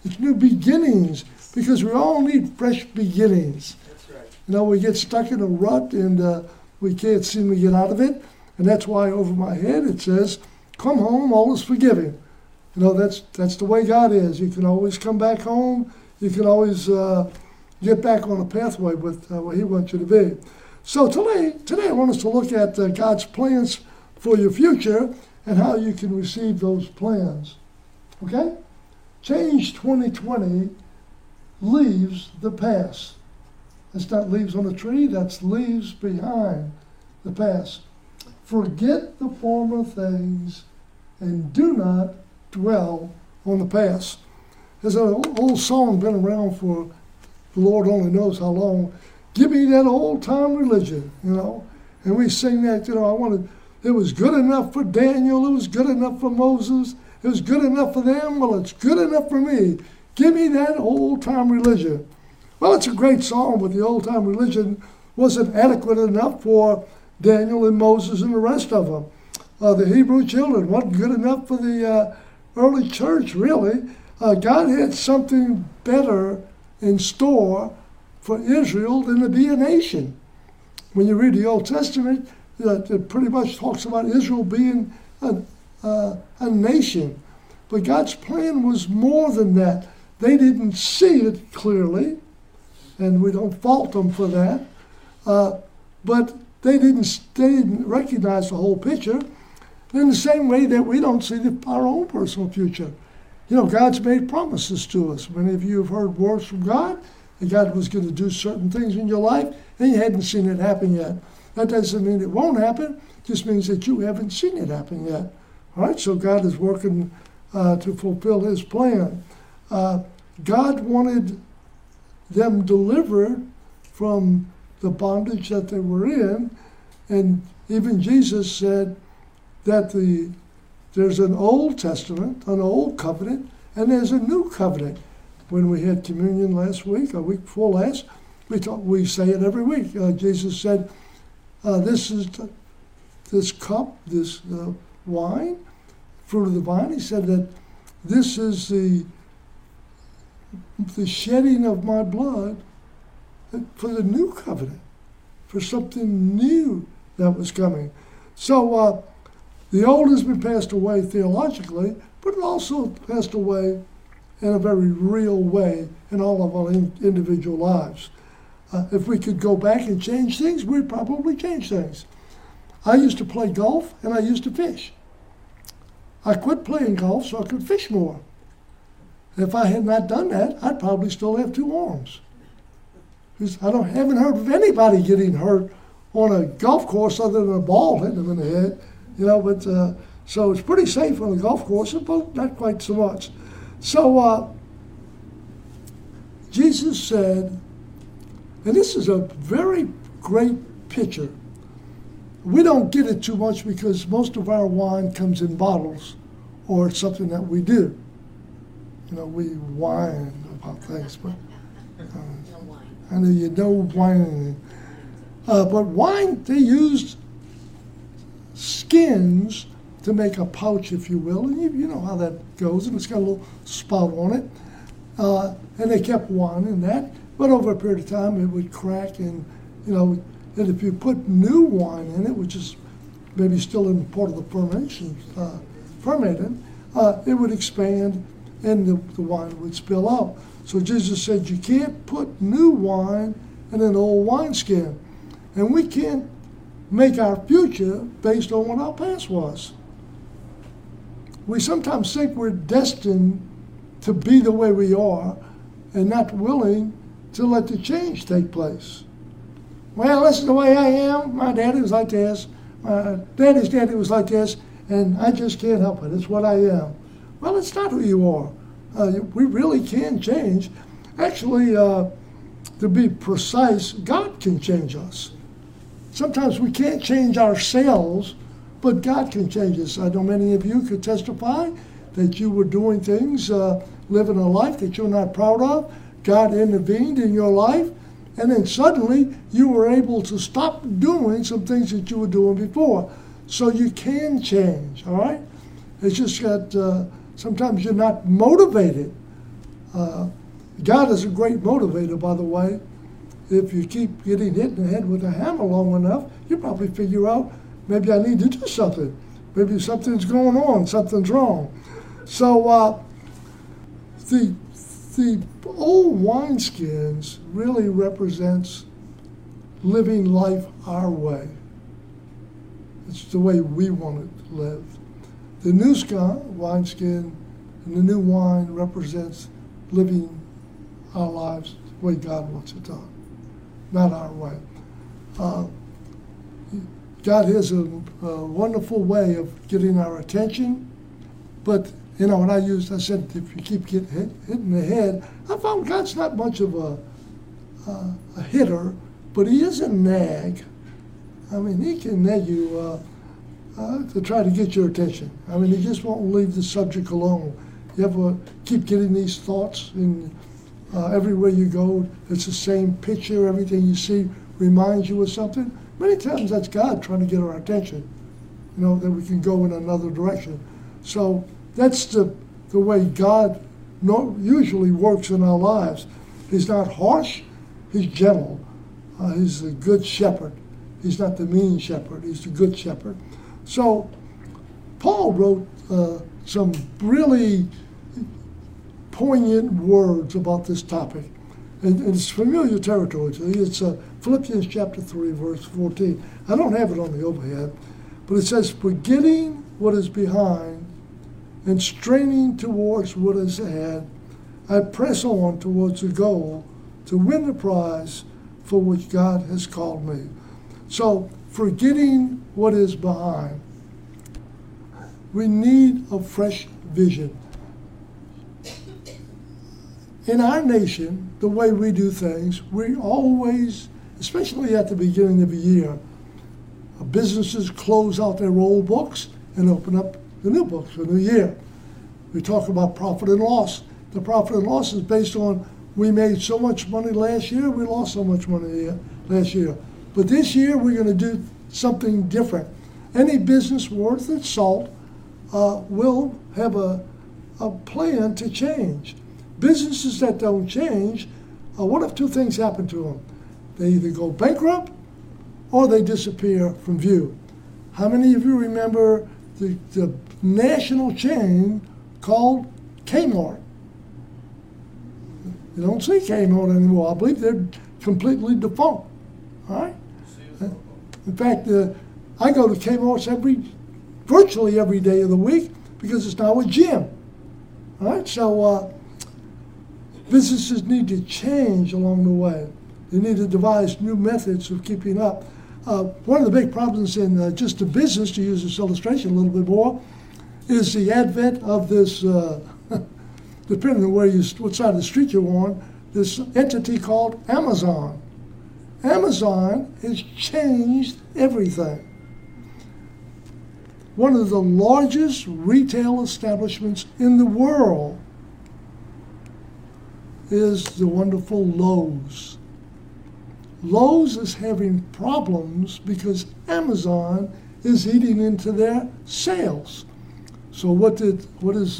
It's new beginnings, because we all need fresh beginnings. That's right. You know, we get stuck in a rut and we can't seem to get out of it. And that's why over my head it says, come home, all is forgiven. You know, that's the way God is. You can always come back home. You can always get back on a pathway with where he wants you to be. So today I want us to look at God's plans for your future and how you can receive those plans. Okay? Change 2020 leaves the past. That's not leaves on a tree, that's leaves behind the past. Forget the former things and do not dwell on the past. There's an old song been around for the Lord only knows how long. Give me that old time religion, you know. And we sing that, you know, it was good enough for Daniel, it was good enough for Moses, it was good enough for them, well, it's good enough for me. Give me that old time religion. Well, it's a great song, but the old time religion wasn't adequate enough for Daniel and Moses and the rest of them. The Hebrew children wasn't good enough for the early church, really. God had something better in store for Israel than to be a nation. When you read the Old Testament, it pretty much talks about Israel being a nation. But God's plan was more than that. They didn't see it clearly, and we don't fault them for that. But they didn't recognize the whole picture in the same way that we don't see our own personal future. You know, God's made promises to us. Many of you have heard words from God, that God was going to do certain things in your life, and you hadn't seen it happen yet. That doesn't mean it won't happen. It just means that you haven't seen it happen yet. All right, so God is working to fulfill his plan. God wanted them delivered from the bondage that they were in, and even Jesus said that there's an Old Testament, an Old Covenant, and there's a New Covenant. When we had communion last week, a week before last, we say it every week. Jesus said, this cup, this wine, fruit of the vine, he said that this is the shedding of my blood for the New Covenant, for something new that was coming. So the old has been passed away theologically, but it also passed away in a very real way in all of our individual lives. If we could go back and change things, we'd probably change things. I used to play golf and I used to fish. I quit playing golf so I could fish more. If I had not done that, I'd probably still have 2 arms. Because I haven't heard of anybody getting hurt on a golf course other than a ball hitting them in the head. You know, but so it's pretty safe on the golf course, but not quite so much. So Jesus said, and this is a very great picture. We don't get it too much because most of our wine comes in bottles or it's something that we do. You know, we whine about things, but I know you know whining. But wine, they used skins to make a pouch, if you will, and you know how that goes, and it's got a little spout on it. And they kept wine in that, but over a period of time it would crack, and you know, and if you put new wine in it, which is maybe still in part of the fermenting, it would expand and the wine would spill out. So Jesus said you can't put new wine in an old wineskin. And we can't make our future based on what our past was. We sometimes think we're destined to be the way we are and not willing to let the change take place. Well, this is the way I am. My daddy was like this. My daddy's daddy was like this. And I just can't help it. It's what I am. Well, it's not who you are. We really can change. Actually, to be precise, God can change us. Sometimes we can't change ourselves, but God can change us. I know many of you could testify that you were doing things, living a life that you're not proud of. God intervened in your life, and then suddenly you were able to stop doing some things that you were doing before. So you can change, all right? It's just that sometimes you're not motivated God is a great motivator, by the way. If you keep getting hit in the head with a hammer long enough, you probably figure out, maybe I need to do something. Maybe something's going on, something's wrong. So the old wineskins really represents living life our way. It's the way we want it lived. The new wineskin and the new wine represents living our lives the way God wants it done, not our way. God has a wonderful way of getting our attention, but when I said if you keep getting hit in the head, I found God's not much of a hitter, but he is a nag. I mean, he can nag you to try to get your attention. I mean, he just won't leave the subject alone. You ever keep getting these thoughts, and everywhere you go, it's the same picture. Everything you see reminds you of something. Many times that's God trying to get our attention, that we can go in another direction. So that's the way God usually works in our lives. He's not harsh, he's gentle. He's a good shepherd. He's not the mean shepherd, he's the good shepherd. So Paul wrote some really poignant words about this topic. And it's familiar territory to you. It's Philippians chapter 3, verse 14. I don't have it on the overhead, but it says, forgetting what is behind and straining towards what is ahead, I press on towards the goal to win the prize for which God has called me. So, forgetting what is behind. We need a fresh vision. In our nation, the way we do things, we always, especially at the beginning of the year, businesses close out their old books and open up the new books for the new year. We talk about profit and loss. The profit and loss is based on we made so much money last year, we lost so much money last year. But this year, we're going to do something different. Any business worth its salt will have a plan to change. Businesses that don't change, what if two things happen to them? They either go bankrupt or they disappear from view. How many of you remember the national chain called Kmart? You don't see Kmart anymore. I believe they're completely defunct. All right? In fact, I go to Kmart virtually every day of the week because it's now a gym. All right? So businesses need to change along the way. They need to devise new methods of keeping up. One of the big problems in just the business, to use this illustration a little bit more, is the advent of this, depending on what side of the street you're on, this entity called Amazon. Amazon has changed everything. One of the largest retail establishments in the world is the wonderful Lowe's. Lowe's is having problems because Amazon is eating into their sales. So what is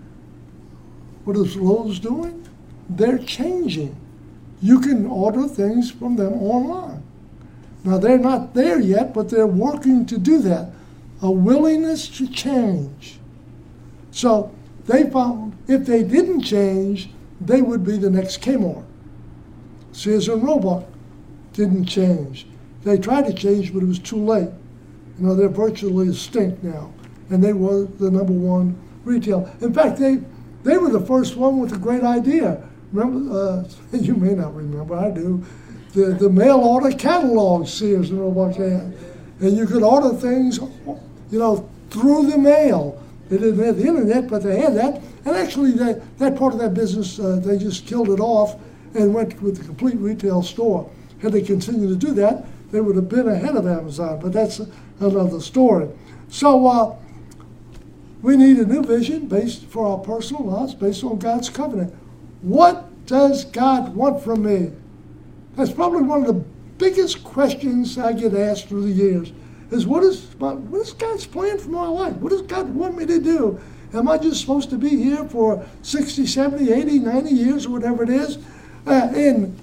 Lowe's doing? They're changing. You can order things from them online. Now they're not there yet, but they're working to do that. A willingness to change. So they found if they didn't change, they would be the next Kmart. Sears and Roebuck didn't change. They tried to change, but it was too late. They're virtually extinct now, and they were the number one retail. In fact, they were the first one with a great idea. Remember, you may not remember, I do, the mail order catalog Sears and Roebuck had. And you could order things, through the mail. They didn't have the internet, but they had that. And actually, that part of that business, they just killed it off and went with the complete retail store. Had they continued to do that, they would have been ahead of Amazon, but that's another story. So we need a new vision based for our personal lives, based on God's covenant. What does God want from me? That's probably one of the biggest questions I get asked through the years, is what is God's plan for my life? What does God want me to do? Am I just supposed to be here for 60, 70, 80, 90 years, or whatever it is, and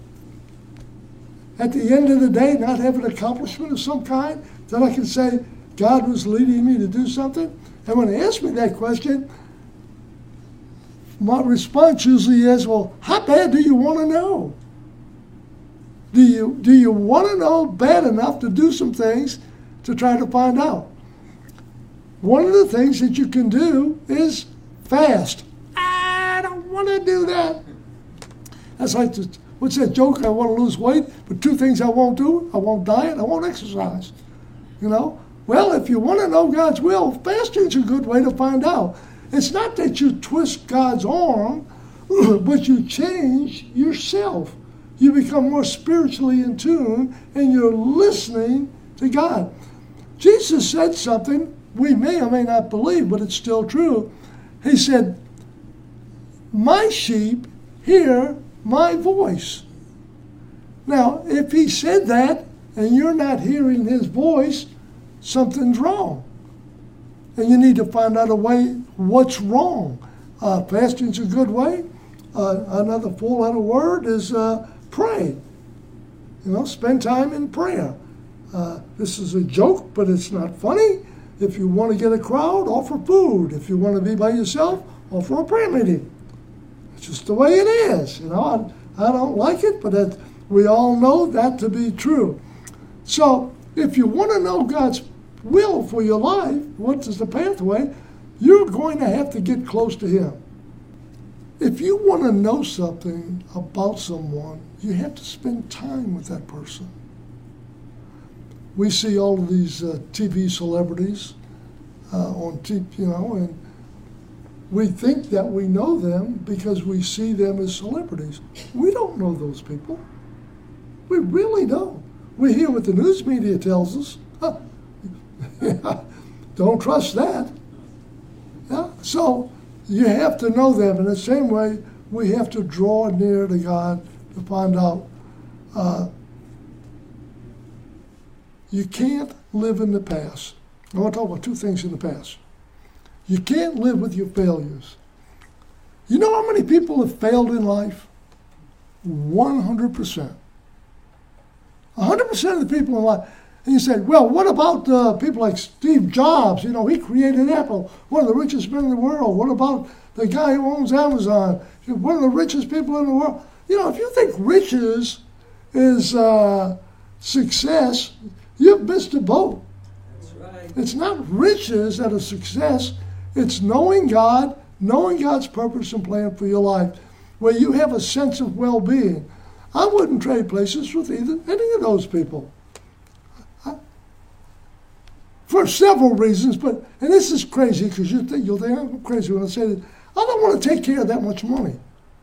at the end of the day not have an accomplishment of some kind that I can say God was leading me to do something? And when they ask me that question, my response usually is, well, how bad do you want to know? Do you want to know bad enough to do some things to try to find out? One of the things that you can do is fast. I don't want to do that. That's like, what's that joke? I want to lose weight, but two things I won't do. I won't diet, I won't exercise. You know? Well, if you want to know God's will, fasting's a good way to find out. It's not that you twist God's arm, but you change yourself. You become more spiritually in tune, and you're listening to God. Jesus said something we may or may not believe, but it's still true. He said, my sheep hear my voice. Now, if he said that, and you're not hearing his voice, something's wrong. And you need to find out a way what's wrong. Fasting's a good way. Another four-letter word is pray. You know, spend time in prayer. This is a joke, but it's not funny. If you want to get a crowd, offer food. If you want to be by yourself, offer a prayer meeting. It's just the way it is. You know, I don't like it, but we all know that to be true. So if you want to know God's will for your life, what is the pathway, you're going to have to get close to him. If you want to know something about someone, you have to spend time with that person. We see all of these TV celebrities on TV, you know, and we think that we know them because we see them as celebrities. We don't know those people. We really don't. We hear what the news media tells us. Don't trust that. Yeah? So you have to know them. In the same way, we have to draw near to God to find out. You can't live in the past. I want to talk about two things in the past. You can't live with your failures. You know how many people have failed in life? 100%. 100% of the people in life. And you say, well, what about people like Steve Jobs? You know, he created Apple, one of the richest men in the world. What about the guy who owns Amazon? One of the richest people in the world. You know, if you think riches is success, you've missed a boat. That's right. It's not riches that are success. It's knowing God, knowing God's purpose and plan for your life, where you have a sense of well-being. I wouldn't trade places with any of those people. For several reasons, and this is crazy because you'll think I'm crazy when I say that. I don't want to take care of that much money.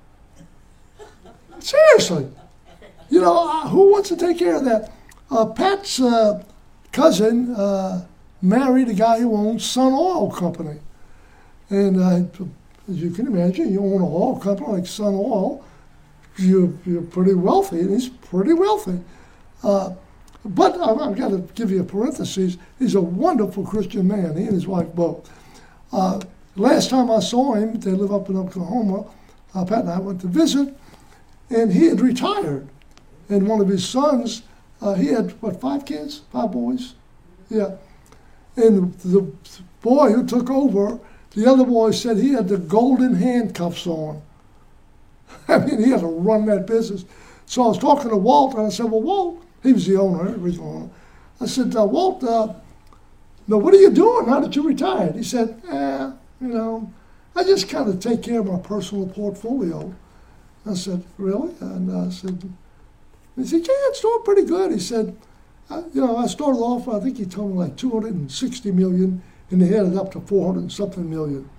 Seriously. You know, who wants to take care of that? Pat's cousin married a guy who owns Sun Oil Company. And as you can imagine, you own an oil company like Sun Oil, you're pretty wealthy, and he's pretty wealthy. But I've got to give you a parenthesis. He's a wonderful Christian man, he and his wife both. Last time I saw him, they live up in Oklahoma, Pat and I went to visit, and he had retired. And one of his sons, he had, 5 kids? 5 boys? Yeah. And the boy who took over, the other boy said he had the golden handcuffs on. I mean, he had to run that business. So I was talking to Walt, and I said, well, Walt, he was the owner, original owner. I said, Walt, now what are you doing now that you retired? He said, you know, I just kind of take care of my personal portfolio. I said, really? And I said, he said, yeah, it's doing pretty good. He said, you know, I started off, I think he told me like 260 million, and they had it up to 400 and something million.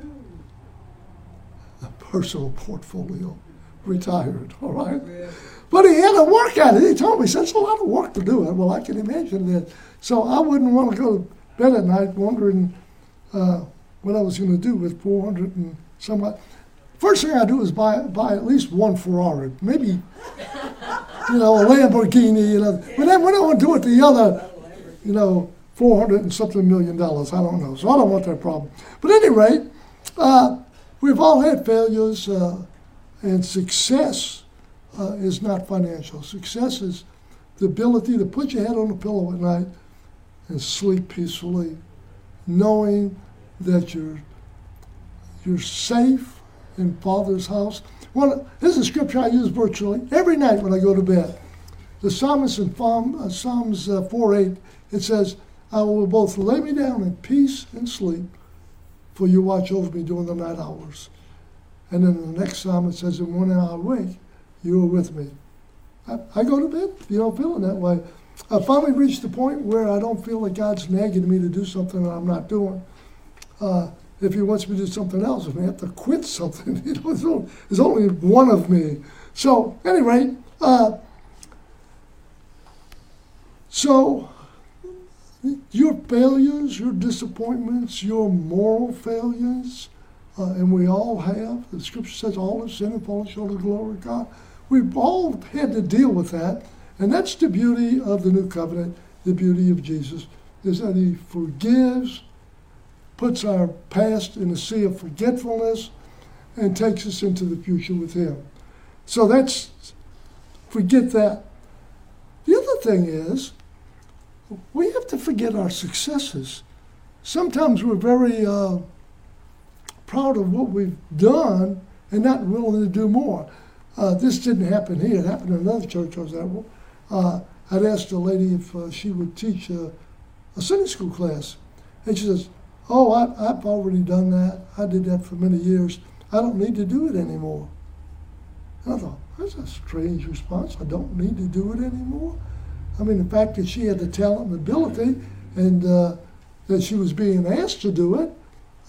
A personal portfolio, retired, all right? But he had to work at it. He told me, he said, it's a lot of work to do it. Well, I can imagine that. So I wouldn't want to go to bed at night wondering what I was going to do with 400 and some odd. First thing I do is buy at least one Ferrari, maybe, you know, a Lamborghini, you know. But then what I want to do with the other, you know, $400 and something million. I don't know. So I don't want that problem. But at any rate, we've all had failures, and success is not financial. Success is the ability to put your head on the pillow at night and sleep peacefully, knowing that you're safe in Father's house. Well, this is a scripture I use virtually every night when I go to bed. The psalmist in Psalms 4:8, it says, I will both lay me down in peace and sleep, for you watch over me during the night hours. And then in the next psalm it says, and when I awake, you are with me. I go to bed, feeling that way. I finally reached the point where I don't feel like God's nagging me to do something that I'm not doing. If he wants me to do something else, if I have to quit something, there's only one of me. So, at any rate, your failures, your disappointments, your moral failures, and we all have. The scripture says all have sinned and fallen short of the glory of God. We've all had to deal with that, and that's the beauty of the new covenant, the beauty of Jesus, is that he forgives, puts our past in a sea of forgetfulness, and takes us into the future with him. So forget that. The other thing is, we have to forget our successes. Sometimes we're very proud of what we've done and not willing to do more. This didn't happen here. It happened in another church I was at. I'd asked a lady if she would teach a Sunday school class. And she says, oh, I've already done that. I did that for many years. I don't need to do it anymore. And I thought, that's a strange response. I don't need to do it anymore. I mean, the fact that she had the talent and ability and that she was being asked to do it,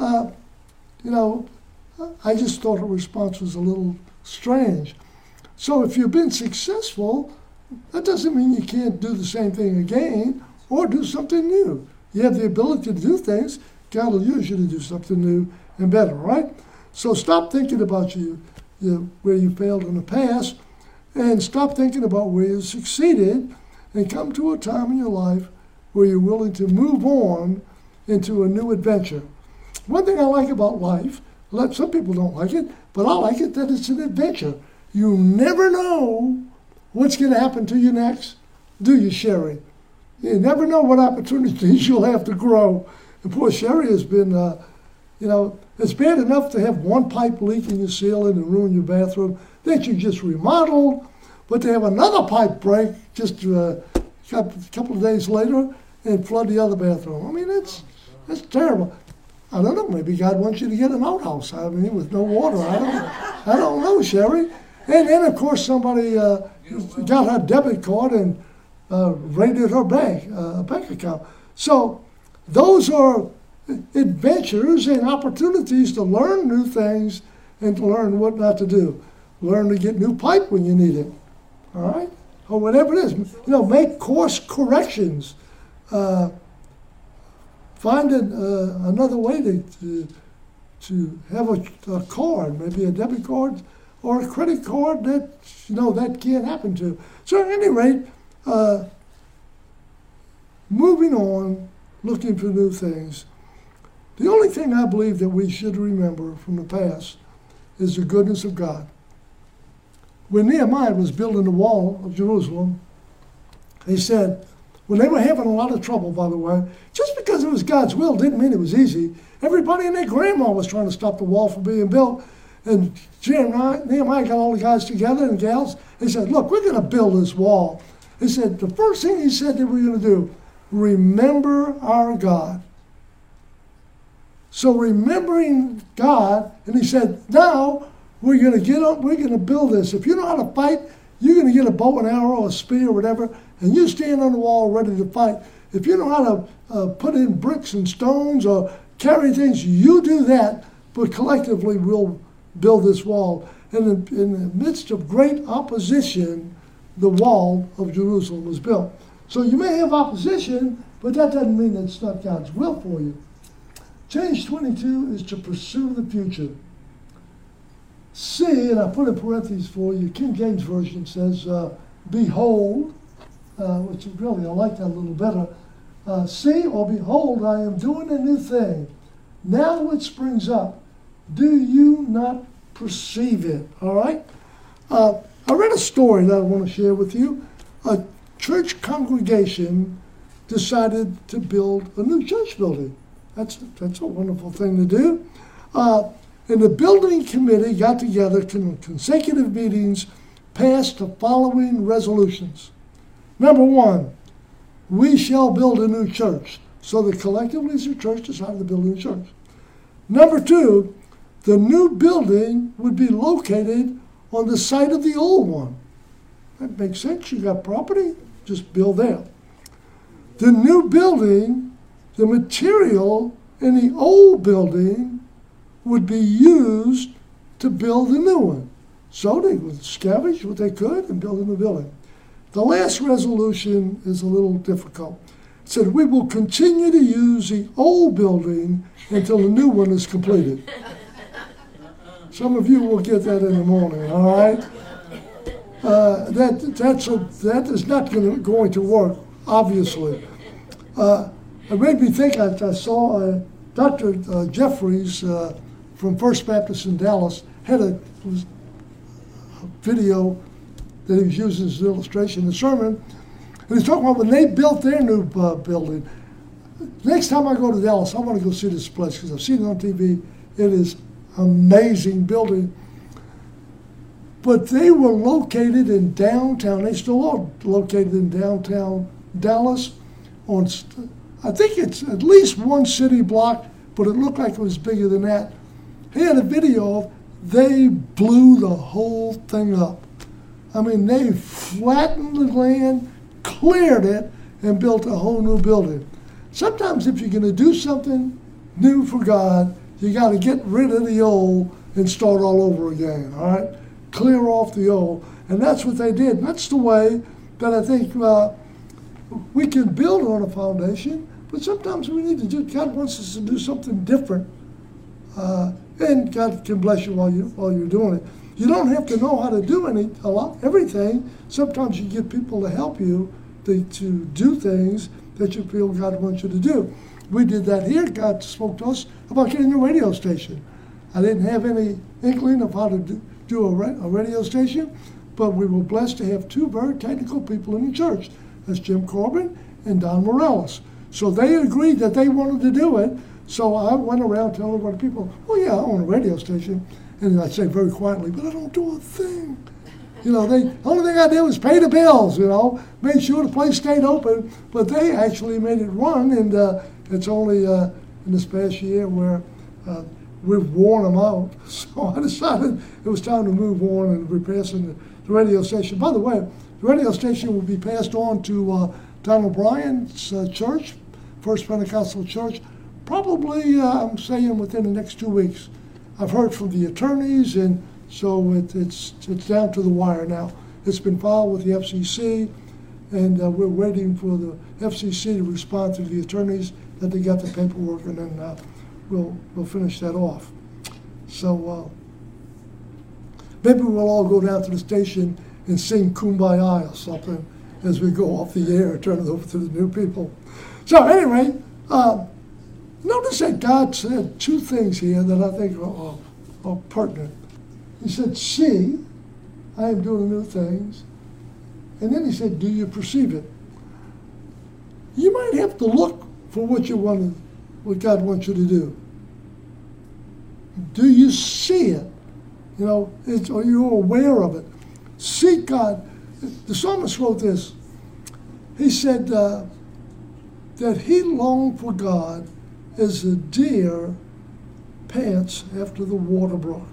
I just thought her response was a little strange. So if you've been successful, that doesn't mean you can't do the same thing again or do something new. You have the ability to do things. God will use you to do something new and better, right? So stop thinking about where you failed in the past and stop thinking about where you succeeded and come to a time in your life where you're willing to move on into a new adventure. One thing I like about life, some people don't like it, but I like it that it's an adventure. You never know what's going to happen to you next, do you, Sherry? You never know what opportunities you'll have to grow. And poor Sherry has been, it's bad enough to have one pipe leak in your ceiling and ruin your bathroom that you just remodeled, but to have another pipe break just a couple of days later and flood the other bathroom. I mean, that's terrible. I don't know, maybe God wants you to get an outhouse, with no water. I don't know, Sherry. And then, of course, somebody got her debit card and raided her bank account. So those are adventures and opportunities to learn new things and to learn what not to do. Learn to get new pipe when you need it, all right? Or whatever it is. Make course corrections. Find another way to have a card, maybe a debit card or a credit card that can't happen to. So at any rate, moving on, looking for new things. The only thing I believe that we should remember from the past is the goodness of God. When Nehemiah was building the wall of Jerusalem, he said, when they were having a lot of trouble, by the way, just because it was God's will didn't mean it was easy. Everybody and their grandma was trying to stop the wall from being built. And Nehemiah got all the guys together and gals. He said, look, we're going to build this wall. He said, the first thing he said that we're going to do, remember our God. So remembering God, and he said, now we're going to get up, we're going to build this. If you know how to fight, you're going to get a bow and arrow, a spear, or whatever, and you stand on the wall ready to fight. If you know how to put in bricks and stones or carry things, you do that, but collectively we'll build this wall. And in the midst of great opposition, the wall of Jerusalem was built. So you may have opposition, but that doesn't mean that it's not God's will for you. Change 22 is to pursue the future. See, and I put in parentheses for you, King James Version says, behold, which really I like that a little better. See, or behold, I am doing a new thing. Now it springs up. Do you not perceive it? All right? I read a story that I want to share with you. A church congregation decided to build a new church building. That's a wonderful thing to do. And the building committee got together in consecutive meetings, passed the following resolutions. Number one, we shall build a new church. So the collectively as a church decided to build a new church. Number two, the new building would be located on the site of the old one. That makes sense. You got property, just build there. The new building, the material in the old building would be used to build a new one. So they would scavenge what they could and build a new building. The last resolution is a little difficult. It said, we will continue to use the old building until the new one is completed. Some of you will get that in the morning, all right? That is not going to work, obviously. It made me think, I saw Dr. Jeffries from First Baptist in Dallas had a video that he was using as an illustration in the sermon. And he's talking about when they built their new building. Next time I go to Dallas, I want to go see this place because I've seen it on TV. It is amazing building. But they were located in downtown. They still are located in downtown Dallas. I think it's at least one city block, but it looked like it was bigger than that. He had a video of they blew the whole thing up. I mean, they flattened the land, cleared it, and built a whole new building. Sometimes if you're going to do something new for God, you got to get rid of the old and start all over again, all right? Clear off the old. And that's what they did. And that's the way that I think we can build on a foundation, but sometimes we need to do, God wants us to do something different. And God can bless you while you're doing it. You don't have to know how to do everything. Sometimes you get people to help you to do things that you feel God wants you to do. We did that here. God spoke to us about getting a radio station. I didn't have any inkling of how to do a radio station, but we were blessed to have two very technical people in the church. That's Jim Corbin and Don Morales. So they agreed that they wanted to do it. So I went around telling everybody, people, oh yeah, I own a radio station. And I'd say very quietly, but I don't do a thing. You know, the only thing I did was pay the bills, made sure the place stayed open. But they actually made it run, and it's only in this past year where we've worn them out. So I decided it was time to move on and repassing the radio station. By the way, the radio station will be passed on to Donald Bryan's church, First Pentecostal Church, probably, I'm saying, within the next 2 weeks. I've heard from the attorneys, and so it's down to the wire now. It's been filed with the FCC, and we're waiting for the FCC to respond to the attorneys that they got the paperwork, and then we'll finish that off. So maybe we'll all go down to the station and sing Kumbaya or something as we go off the air and turn it over to the new people. So anyway, notice that God said two things here that I think are pertinent. He said, see, I am doing new things. And then he said, do you perceive it? You might have to look for what God wants you to do. Do you see it? Are you aware of it? Seek God. The psalmist wrote this. He said that he longed for God as a deer pants after the water brook.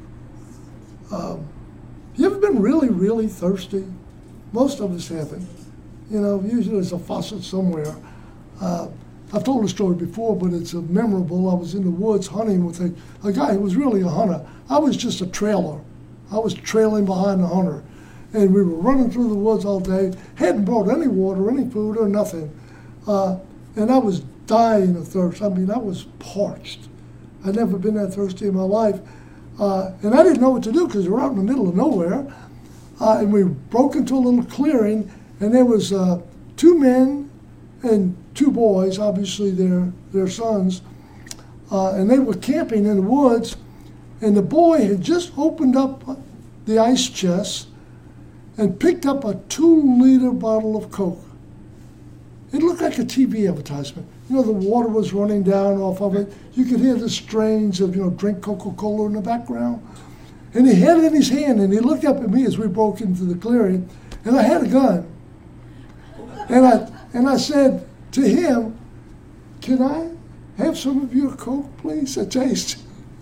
You ever been really, really thirsty? Most of us haven't. Usually there's a faucet somewhere. I've told the story before, but it's memorable. I was in the woods hunting with a guy who was really a hunter. I was just a trailer. I was trailing behind the hunter. And we were running through the woods all day, hadn't brought any water, any food, or nothing. And I was dying of thirst. I mean, I was parched. I'd never been that thirsty in my life. And I didn't know what to do because we were out in the middle of nowhere. And we broke into a little clearing, and there was two men and two boys, obviously their sons, and they were camping in the woods, and the boy had just opened up the ice chest and picked up a 2-liter bottle of Coke. It looked like a TV advertisement. You know, the water was running down off of it. You could hear the strains of, drink Coca-Cola in the background. And he had it in his hand, and he looked up at me as we broke into the clearing, and I had a gun. And I said to him, "Can I have some of your Coke, please? A taste."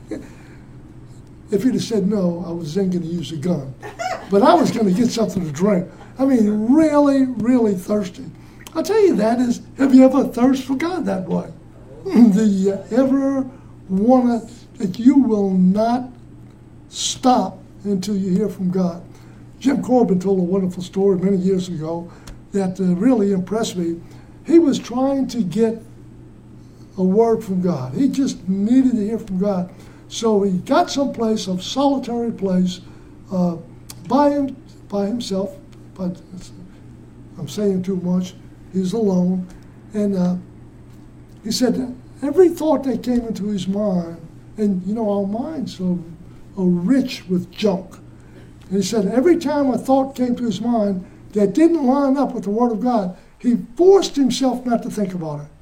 If he'd have said no, I was then going to use a gun. But I was going to get something to drink. I mean, really, really thirsty. I'll tell you have you ever thirst for God that way? Do you ever want that you will not stop until you hear from God? Jim Corbin told a wonderful story many years ago that really impressed me. He was trying to get a word from God. He just needed to hear from God. So he got someplace, a solitary place, by himself, but I'm saying too much. He's alone. And he said every thought that came into his mind, and our minds are rich with junk. And he said every time a thought came to his mind that didn't line up with the Word of God, he forced himself not to think about it.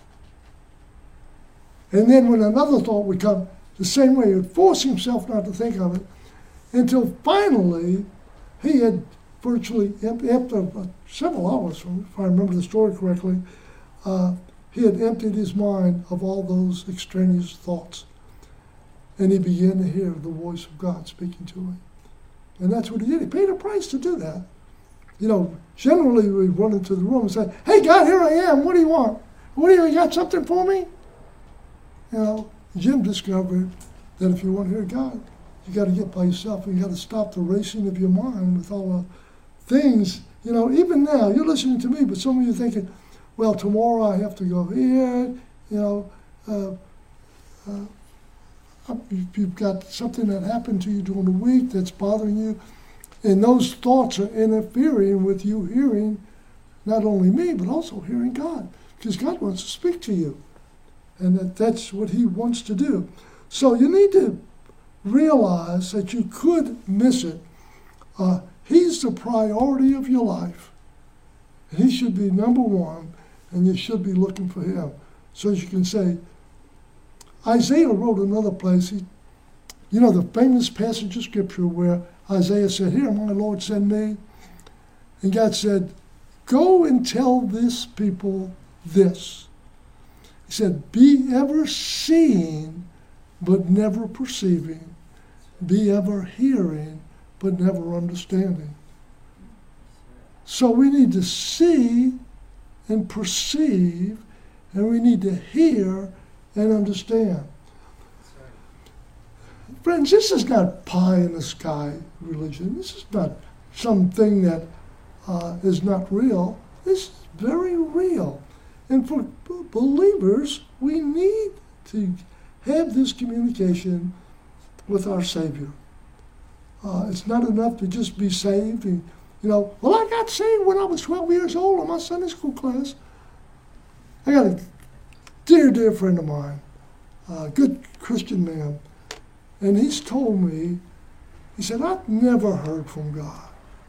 And then when another thought would come, the same way, he would force himself not to think of it, until finally he had virtually, after several hours, if I remember the story correctly, he had emptied his mind of all those extraneous thoughts. And he began to hear the voice of God speaking to him. And that's what he did. He paid a price to do that. Generally we run into the room and say, "Hey God, here I am. What do you want? You got something for me?" Jim discovered that if you want to hear God, you got to get by yourself, and you got to stop the racing of your mind with all the things. Even now, you're listening to me, but some of you are thinking, well, tomorrow I have to go here. You've got something that happened to you during the week that's bothering you, and those thoughts are interfering with you hearing not only me, but also hearing God, because God wants to speak to you. And that's what he wants to do. So you need to realize that you could miss it. He's the priority of your life. And he should be number one, and you should be looking for him. So as you can say, Isaiah wrote another place. The famous passage of Scripture where Isaiah said, "Here, my Lord, send me." And God said, "Go and tell this people this." He said, "Be ever seeing, but never perceiving. Be ever hearing, but never understanding." So we need to see and perceive, and we need to hear and understand. Friends, this is not pie in the sky religion. This is not something that is not real. This is very real. And for believers, we need to have this communication with our Savior. It's not enough to just be saved. And, well, I got saved when I was 12 years old in my Sunday school class. I got a dear friend of mine, a good Christian man, and he's told me, he said, "I've never heard from God."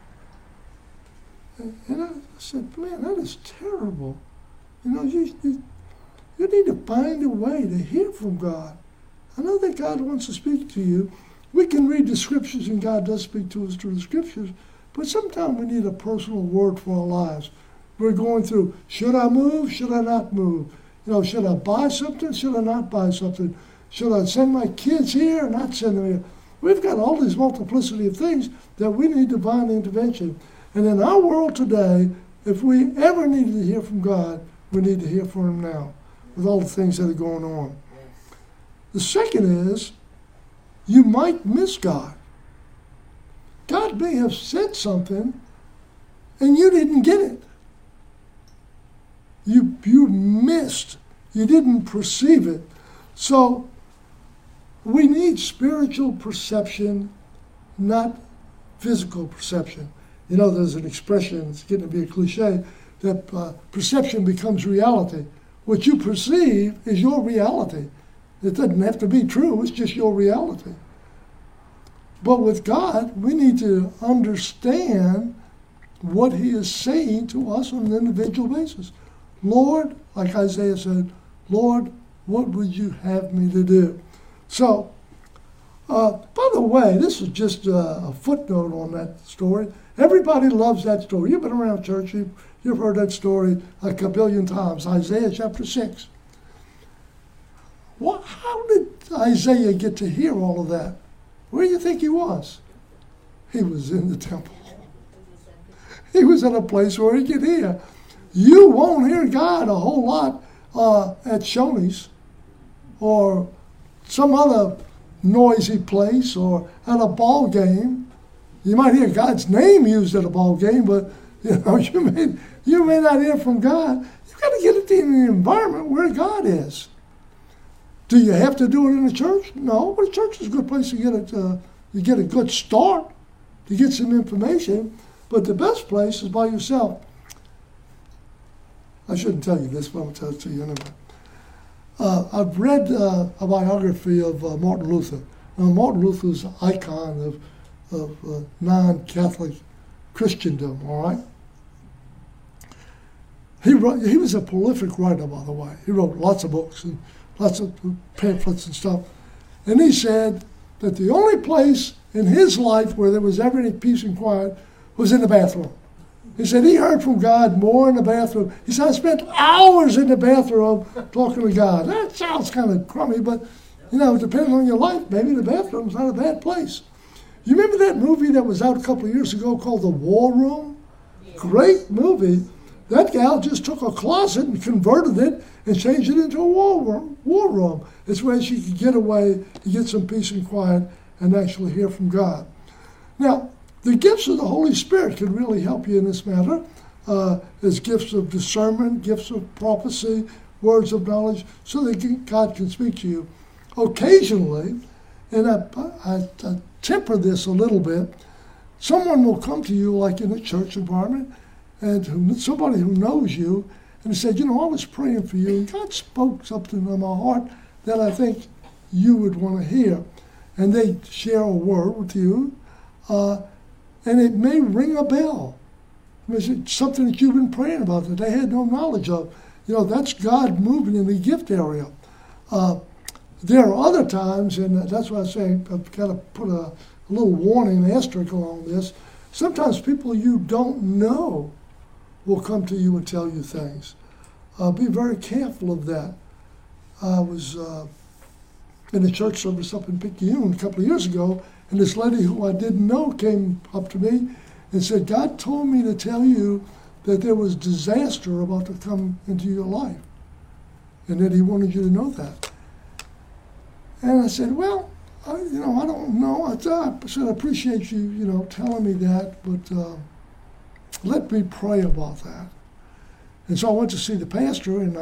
And I said, "Man, that is terrible. You need to find a way to hear from God. I know that God wants to speak to you. We can read the Scriptures, and God does speak to us through the Scriptures, but sometimes we need a personal word for our lives. We're going through, should I move? Should I not move? Should I buy something? Should I not buy something? Should I send my kids here or not send them here?" We've got all these multiplicity of things that we need divine intervention. And in our world today, if we ever needed to hear from God, we need to hear from him now with all the things that are going on. The second is, you might miss God. God may have said something and you didn't get it. You missed. You didn't perceive it. So we need spiritual perception, not physical perception. There's an expression, it's getting to be a cliche, that perception becomes reality. What you perceive is your reality. It doesn't have to be true, it's just your reality. But with God, we need to understand what he is saying to us on an individual basis. Lord, like Isaiah said, Lord, what would you have me to do? So, by the way, this is just a footnote on that story. Everybody loves that story. You've been around church, you've heard that story like a billion times, Isaiah chapter 6. Well, how did Isaiah get to hear all of that? Where do you think he was? He was in the temple. He was in a place where he could hear. You won't hear God a whole lot at Shoney's or some other noisy place or at a ball game. You might hear God's name used at a ball game, but you may not hear from God. You've got to get it in the environment where God is. Do you have to do it in a church? No, but a church is a good place to get it. You get a good start to get some information. But the best place is by yourself. I shouldn't tell you this, but I'm going to tell it to you anyway. I've read a biography of Martin Luther. Now, Martin Luther's an icon of non-Catholic Christendom, all right? He was a prolific writer, by the way. He wrote lots of books and lots of pamphlets and stuff. And he said that the only place in his life where there was ever any peace and quiet was in the bathroom. He said he heard from God more in the bathroom. He said, I spent hours in the bathroom talking to God. That sounds kind of crummy, but, depending on your life, maybe the bathroom's not a bad place. You remember that movie that was out a couple of years ago called The War Room? Great movie. That gal just took a closet and converted it and changed it into a war room. It's where she could get away and get some peace and quiet and actually hear from God. Now, the gifts of the Holy Spirit can really help you in this matter. As gifts of discernment, gifts of prophecy, words of knowledge, so that God can speak to you. Occasionally, and I temper this a little bit, someone will come to you like in a church environment, and somebody who knows you, and said, I was praying for you, and God spoke something in my heart that I think you would want to hear. And they share a word with you, and it may ring a bell. It's something that you've been praying about that they had no knowledge of. That's God moving in the gift area. There are other times, and that's why I say I've got to put a little warning asterisk along this. Sometimes people you don't know will come to you and tell you things. Be very careful of that. I was in a church service up in Picayune a couple of years ago, and this lady who I didn't know came up to me and said, God told me to tell you that there was disaster about to come into your life, and that he wanted you to know that. And I said, well, I don't know. I said, I appreciate you, telling me that, but let me pray about that. And so I went to see the pastor, and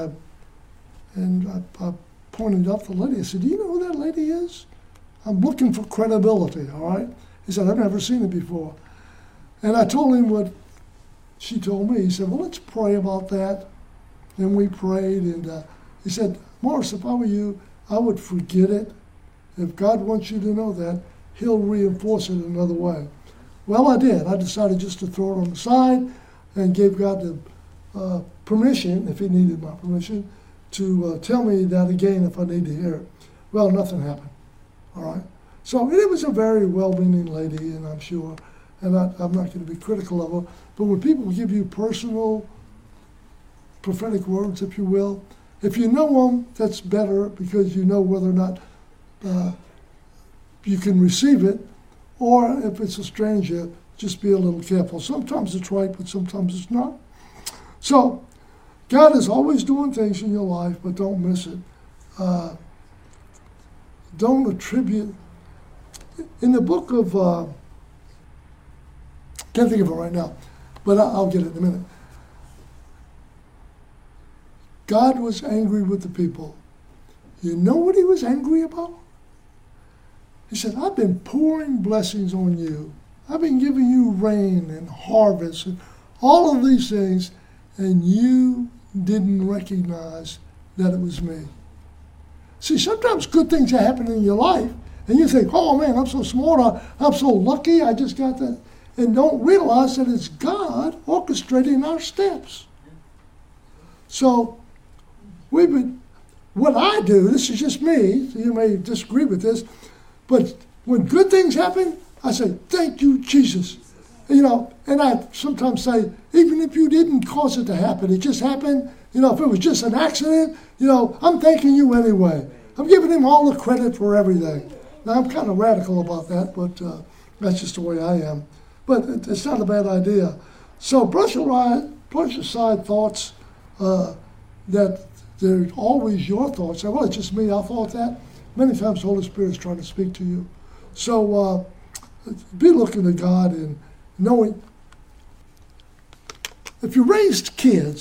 I pointed out the lady. I said, do you know who that lady is? I'm looking for credibility, all right? He said, I've never seen it before. And I told him what she told me. He said, well, let's pray about that. And we prayed, and he said, Morris, if I were you, I would forget it. If God wants you to know that, he'll reinforce it another way. Well, I did. I decided just to throw it on the side and gave God the permission, if he needed my permission, to tell me that again if I need to hear it. Well, nothing happened. All right? So it was a very well-meaning lady, and I'm sure, and I'm not going to be critical of her, but when people give you personal prophetic words, if you will, if you know them, that's better because you know whether or not you can receive it, or if it's a stranger, just be a little careful. Sometimes it's right, but sometimes it's not. So, God is always doing things in your life, but don't miss it. Don't attribute. In the book of, can't think of it right now, but I'll get it in a minute. God was angry with the people. You know what he was angry about? He said, I've been pouring blessings on you. I've been giving you rain and harvest and all of these things, and you didn't recognize that it was me. See, sometimes good things are happening in your life, and you think, oh man, I'm so smart, I'm so lucky, I just got that, and don't realize that it's God orchestrating our steps. So, what I do, this is just me, so you may disagree with this, but when good things happen, I say, thank you, Jesus. And I sometimes say, even if you didn't cause it to happen, it just happened, if it was just an accident, I'm thanking you anyway. I'm giving him all the credit for everything. Now, I'm kind of radical about that, but that's just the way I am. But it's not a bad idea. So brush aside thoughts that they're always your thoughts. Say, well, it's just me, I thought that. Many times the Holy Spirit is trying to speak to you. So be looking to God and knowing. If you raised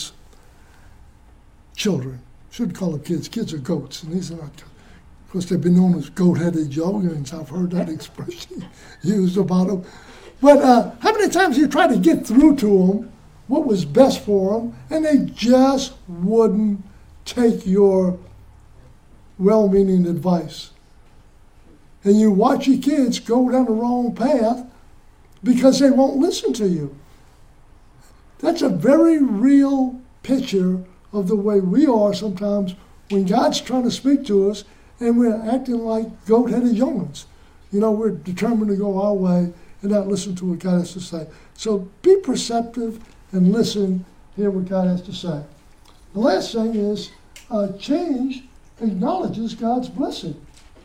children, shouldn't call them kids. Kids are goats, and these are not. Of course, they've been known as goat-headed Jogans. I've heard that expression used about them. But how many times you try to get through to them what was best for them, and they just wouldn't take your well-meaning advice? And you watch your kids go down the wrong path because they won't listen to you. That's a very real picture of the way we are sometimes when God's trying to speak to us and we're acting like goat-headed young'uns. We're determined to go our way and not listen to what God has to say. So be perceptive and listen, hear what God has to say. The last thing is change acknowledges God's blessing.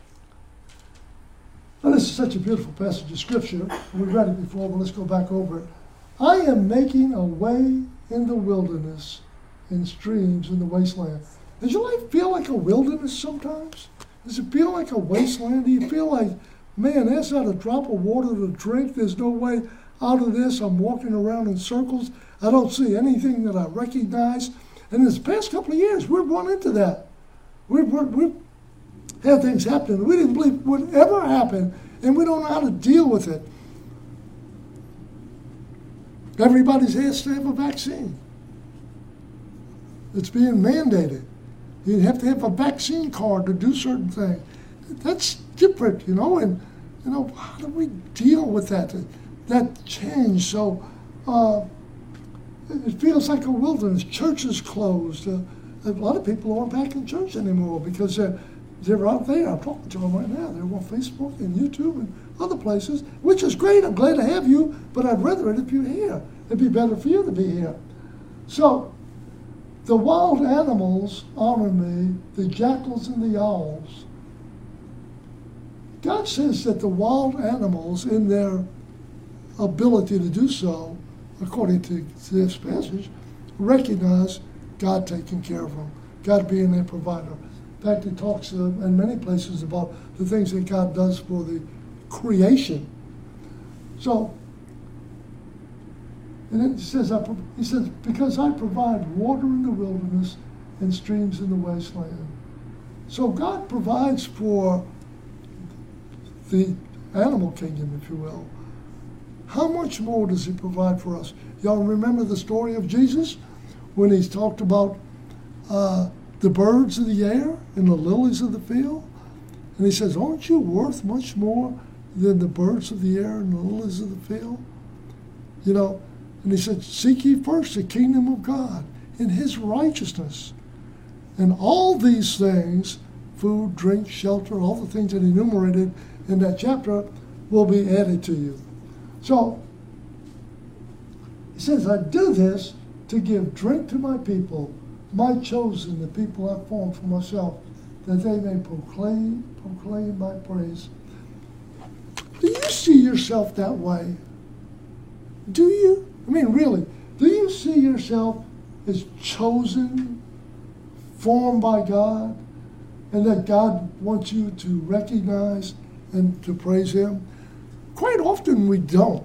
Now, this is such a beautiful passage of Scripture. We read it before, but let's go back over it. I am making a way in the wilderness and streams in the wasteland. Does your life feel like a wilderness sometimes? Does it feel like a wasteland? Do you feel like, man, there's not a drop of water to drink. There's no way out of this. I'm walking around in circles. I don't see anything that I recognize. And this past couple of years, we've run into that. We've had things happen we didn't believe would ever happen, and we don't know how to deal with it. Everybody's asked to have a vaccine. It's being mandated. You have to have a vaccine card to do certain things. That's different, and how do we deal with that change? So it feels like a wilderness. Church is closed. A lot of people aren't back in church anymore because they're out there. I'm talking to them right now. They're on Facebook and YouTube and other places, which is great. I'm glad to have you, but I'd rather it if you're here. It'd be better for you to be here. So the wild animals honor me, the jackals and the owls. God says that the wild animals, in their ability to do so, according to this passage, recognize God taking care of them, God being their provider. In fact, it talks in many places about the things that God does for the creation. So, and then he says, because I provide water in the wilderness and streams in the wasteland. So God provides for the animal kingdom, if you will. How much more does he provide for us? Y'all remember the story of Jesus when he's talked about the birds of the air and the lilies of the field? And he says, aren't you worth much more than the birds of the air and the lilies of the field? And he said, seek ye first the kingdom of God and his righteousness. And all these things, food, drink, shelter, all the things that he enumerated in that chapter, will be added to you. So, he says, I do this to give drink to my people, my chosen, the people I formed for myself, that they may proclaim my praise. Do you see yourself that way? Do you? I mean, really, do you see yourself as chosen, formed by God, and that God wants you to recognize and to praise him? Quite often we don't.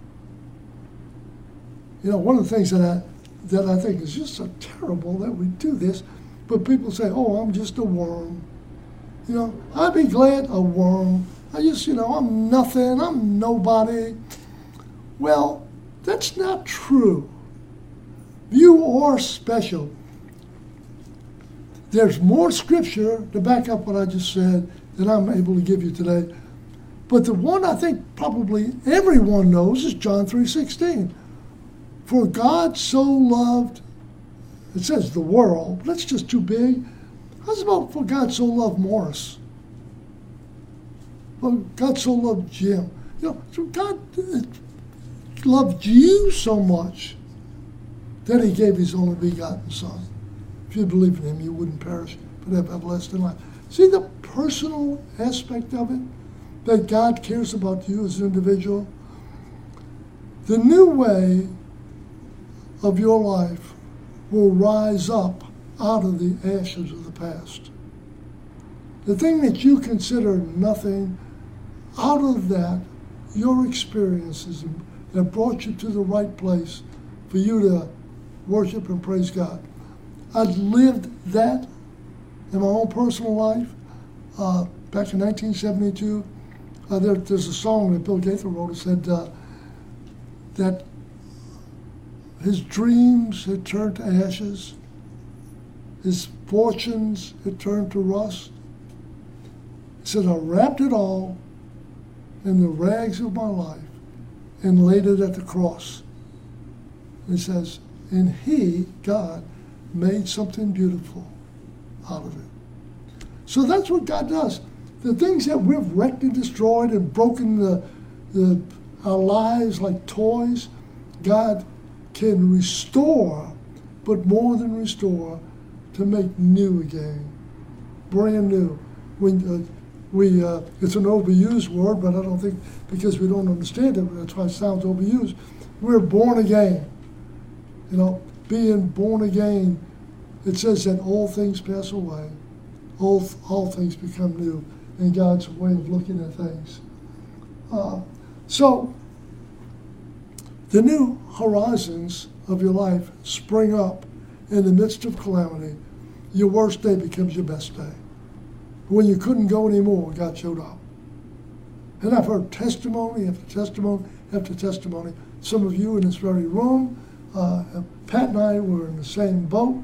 One of the things that I think is just so terrible that we do this, but people say, oh, I'm just a worm. I'd be glad a worm. I'm nothing, I'm nobody. Well, that's not true. You are special. There's more scripture to back up what I just said than I'm able to give you today. But the one I think probably everyone knows is John 3:16. For God so loved, it says the world, but that's just too big. How's about for God so loved Morris? For God so loved Jim. So God loved you so much that he gave his only begotten Son. If you believe in him, you wouldn't perish, but have everlasting life. See the personal aspect of it? That God cares about you as an individual. The new way of your life will rise up out of the ashes of the past. The thing that you consider nothing, out of that, your experiences that brought you to the right place for you to worship and praise God. I've lived that in my own personal life. Back in 1972, there's a song that Bill Gaither wrote. It said that his dreams had turned to ashes, his fortunes had turned to rust. He said, I wrapped it all in the rags of my life and laid it at the cross. He says, and he, God, made something beautiful out of it. So that's what God does. The things that we've wrecked and destroyed and broken our lives like toys, God can restore, but more than restore, to make new again, brand new. It's an overused word, but I don't think, because we don't understand it, that's why it sounds overused. We're born again. Being born again, it says that all things pass away, all things become new in God's way of looking at things. So the new horizons of your life spring up in the midst of calamity. Your worst day becomes your best day. When you couldn't go anymore, God showed up. And I've heard testimony after testimony after testimony. Some of you in this very room, Pat and I were in the same boat.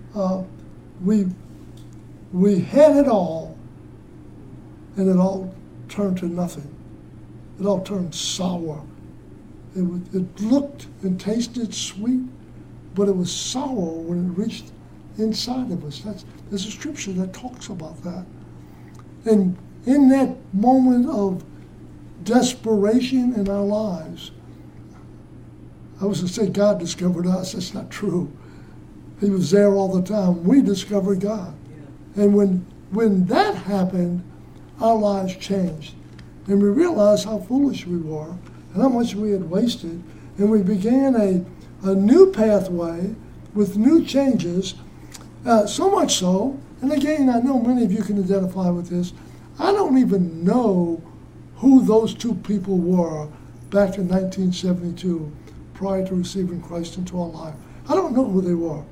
We had it all, and it all turned to nothing. It all turned sour. It looked and tasted sweet, but it was sour when it reached inside of us. There's a scripture that talks about that. And in that moment of desperation in our lives, I was to say God discovered us. That's not true. He was there all the time. We discovered God. Yeah. And when that happened, our lives changed. And we realized how foolish we were and how much we had wasted. And we began a new pathway with new changes, so much so, and again, I know many of you can identify with this, I don't even know who those two people were back in 1972 prior to receiving Christ into our life. I don't know who they were.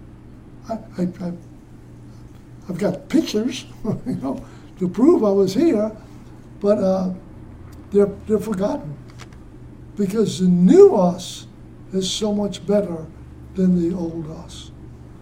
I've got pictures, to prove I was here, but they're forgotten because the new us is so much better than the old us.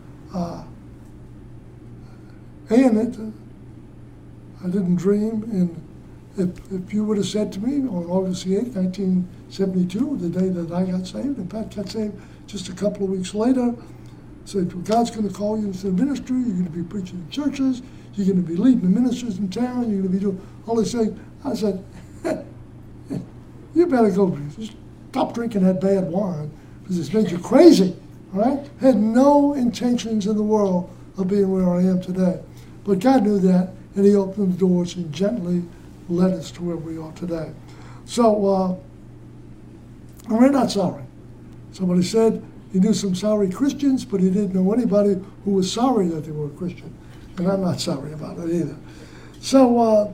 I didn't dream, and if you would have said to me on August the 8th, 1972, the day that I got saved, and Pat got saved just a couple of weeks later, said, well, God's going to call you into the ministry, you're going to be preaching in churches, you're going to be leading the ministers in town, you're going to be doing all these things. I said, you better go stop drinking that bad wine because it's made you crazy, all right? Had no intentions in the world of being where I am today. But God knew that, and he opened the doors and gently led us to where we are today. So, we're not sorry. Somebody said he knew some sorry Christians, but he didn't know anybody who was sorry that they were a Christian. And I'm not sorry about it either. So,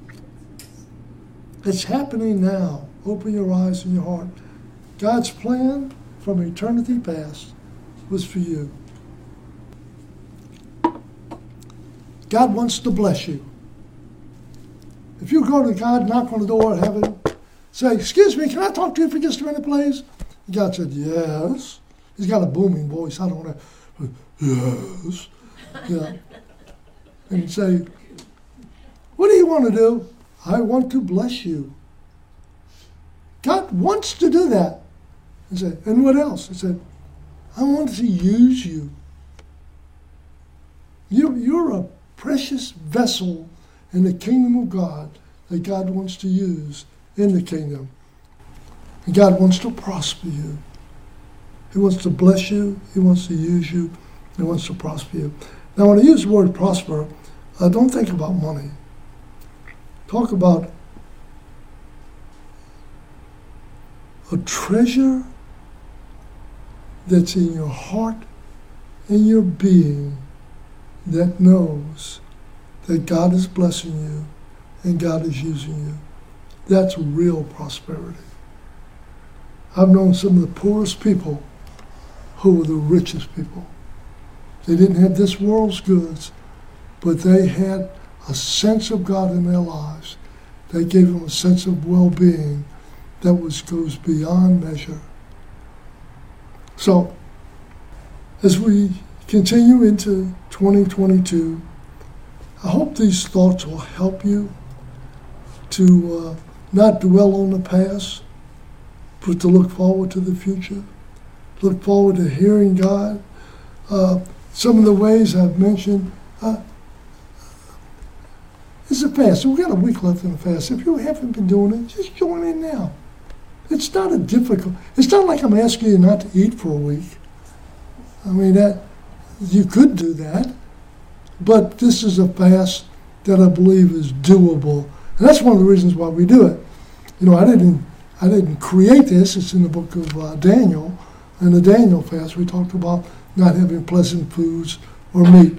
it's happening now. Open your eyes and your heart. God's plan from eternity past was for you. God wants to bless you. If you go to God, knock on the door of heaven, say, excuse me, can I talk to you for just a minute, please? God said, yes. He's got a booming voice. I don't know. Yes. Yeah. And say, what do you want to do? I want to bless you. God wants to do that. And say, and what else? I said, I want to use you. You're a precious vessel in the kingdom of God that God wants to use in the kingdom. And God wants to prosper you. He wants to bless you. He wants to use you. He wants to prosper you. Now, when I use the word prosper, don't think about money. Talk about a treasure that's in your heart and your being that knows that God is blessing you and God is using you. That's real prosperity. I've known some of the poorest people who were the richest people. They didn't have this world's goods, but they had a sense of God in their lives. They gave them a sense of well-being that goes beyond measure. So, as we continue into 2022, I hope these thoughts will help you to not dwell on the past, but to look forward to the future. Look forward to hearing God. Some of the ways I've mentioned, it's a fast. We've got a week left in the fast. If you haven't been doing it, just join in now. It's not it's not like I'm asking you not to eat for a week. I mean, that you could do that, but this is a fast that I believe is doable. And that's one of the reasons why we do it. You know, I didn't create this. It's in the book of Daniel. In the Daniel fast, we talked about not having pleasant foods or meat.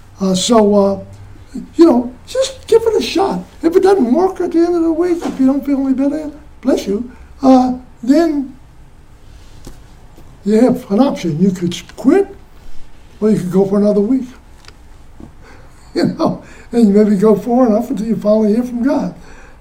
You know, just give it a shot. If it doesn't work at the end of the week, if you don't feel any better, bless you, then you have an option. You could quit, or you could go for another week. You know, and you maybe go far enough until you finally hear from God.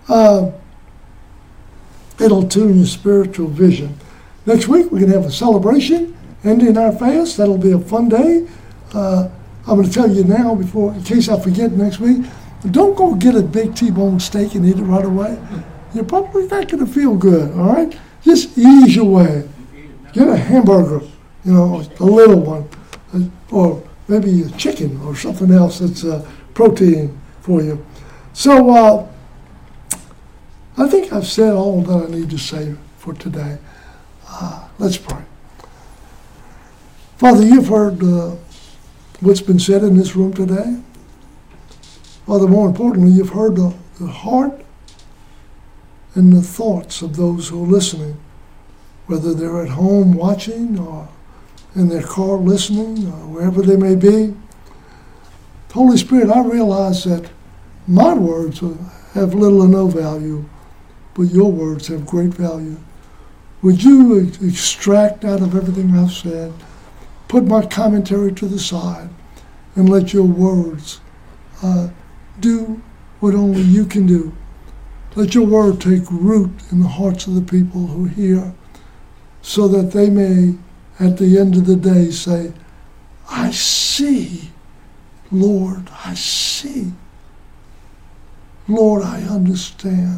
It'll tune your spiritual vision. Next week, we're going to have a celebration ending our fast. That'll be a fun day. I'm going to tell you now, in case I forget next week, don't go get a big T-bone steak and eat it right away. You're probably not going to feel good, all right? Just ease your way. Get a hamburger, you know, a little one, or maybe a chicken or something else that's protein for you. So I think I've said all that I need to say for today. Let's pray. Father, you've heard what's been said in this room today. Father, more importantly, you've heard the heart and the thoughts of those who are listening, whether they're at home watching or in their car listening or wherever they may be. Holy Spirit, I realize that my words have little or no value, but your words have great value. Would you extract out of everything I've said, put my commentary to the side, and let your words do what only you can do. Let your word take root in the hearts of the people who hear, so that they may, at the end of the day, say, I see, Lord, I see. Lord, I understand.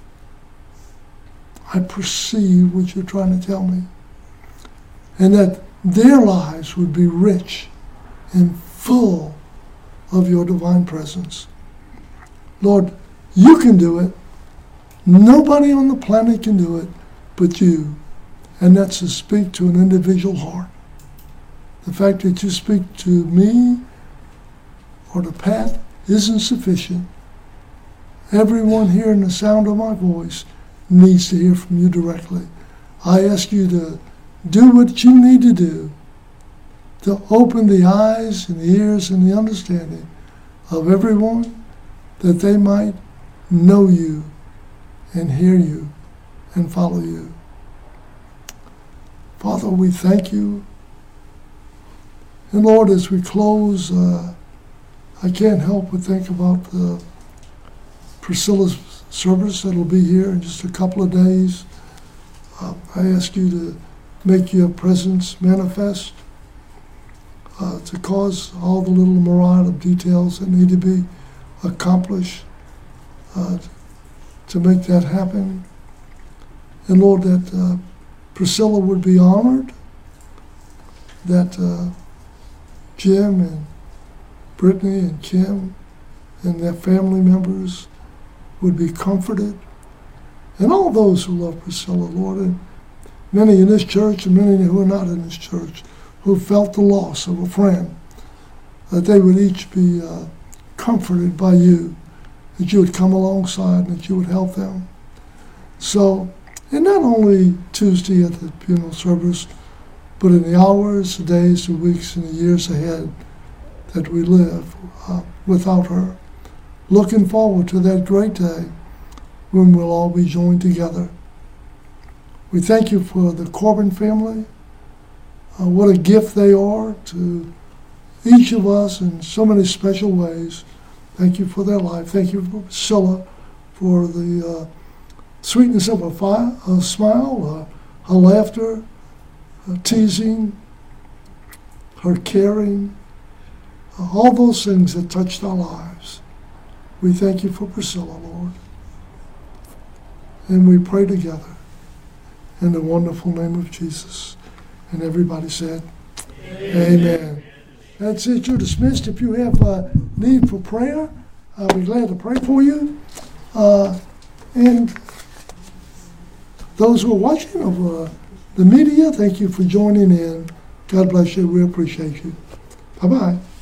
I perceive what you're trying to tell me. And that their lives would be rich and full of your divine presence. Lord, you can do it. Nobody on the planet can do it but you. And that's to speak to an individual heart. The fact that you speak to me or to Pat isn't sufficient. Everyone hearing the sound of my voice needs to hear from you directly. I ask you to do what you need to do to open the eyes and the ears and the understanding of everyone, that they might know you and hear you and follow you. Father, we thank you. And Lord, as we close, I can't help but think about Priscilla's service that'll be here in just a couple of days. I ask you to make your presence manifest, to cause all the little myriad of details that need to be accomplished, to make that happen. And Lord, that Priscilla would be honored, that Jim and Brittany and Kim and their family members would be comforted, and all those who love Priscilla, Lord, and many in this church and many who are not in this church, who felt the loss of a friend, that they would each be comforted by you, that you would come alongside and that you would help them. So, and not only Tuesday at the funeral service, but in the hours, the days, the weeks, and the years ahead that we live without her. Looking forward to that great day when we'll all be joined together. We thank you for the Corbin family. What a gift they are to each of us in so many special ways. Thank you for their life. Thank you for Priscilla, for the sweetness of her smile, her laughter, her teasing, her caring, all those things that touched our lives. We thank you for Priscilla, Lord. And we pray together in the wonderful name of Jesus. And everybody said, Amen. That's it. You're dismissed. If you have a need for prayer, I'll be glad to pray for you. And those who are watching over the media, thank you for joining in. God bless you. We appreciate you. Bye-bye.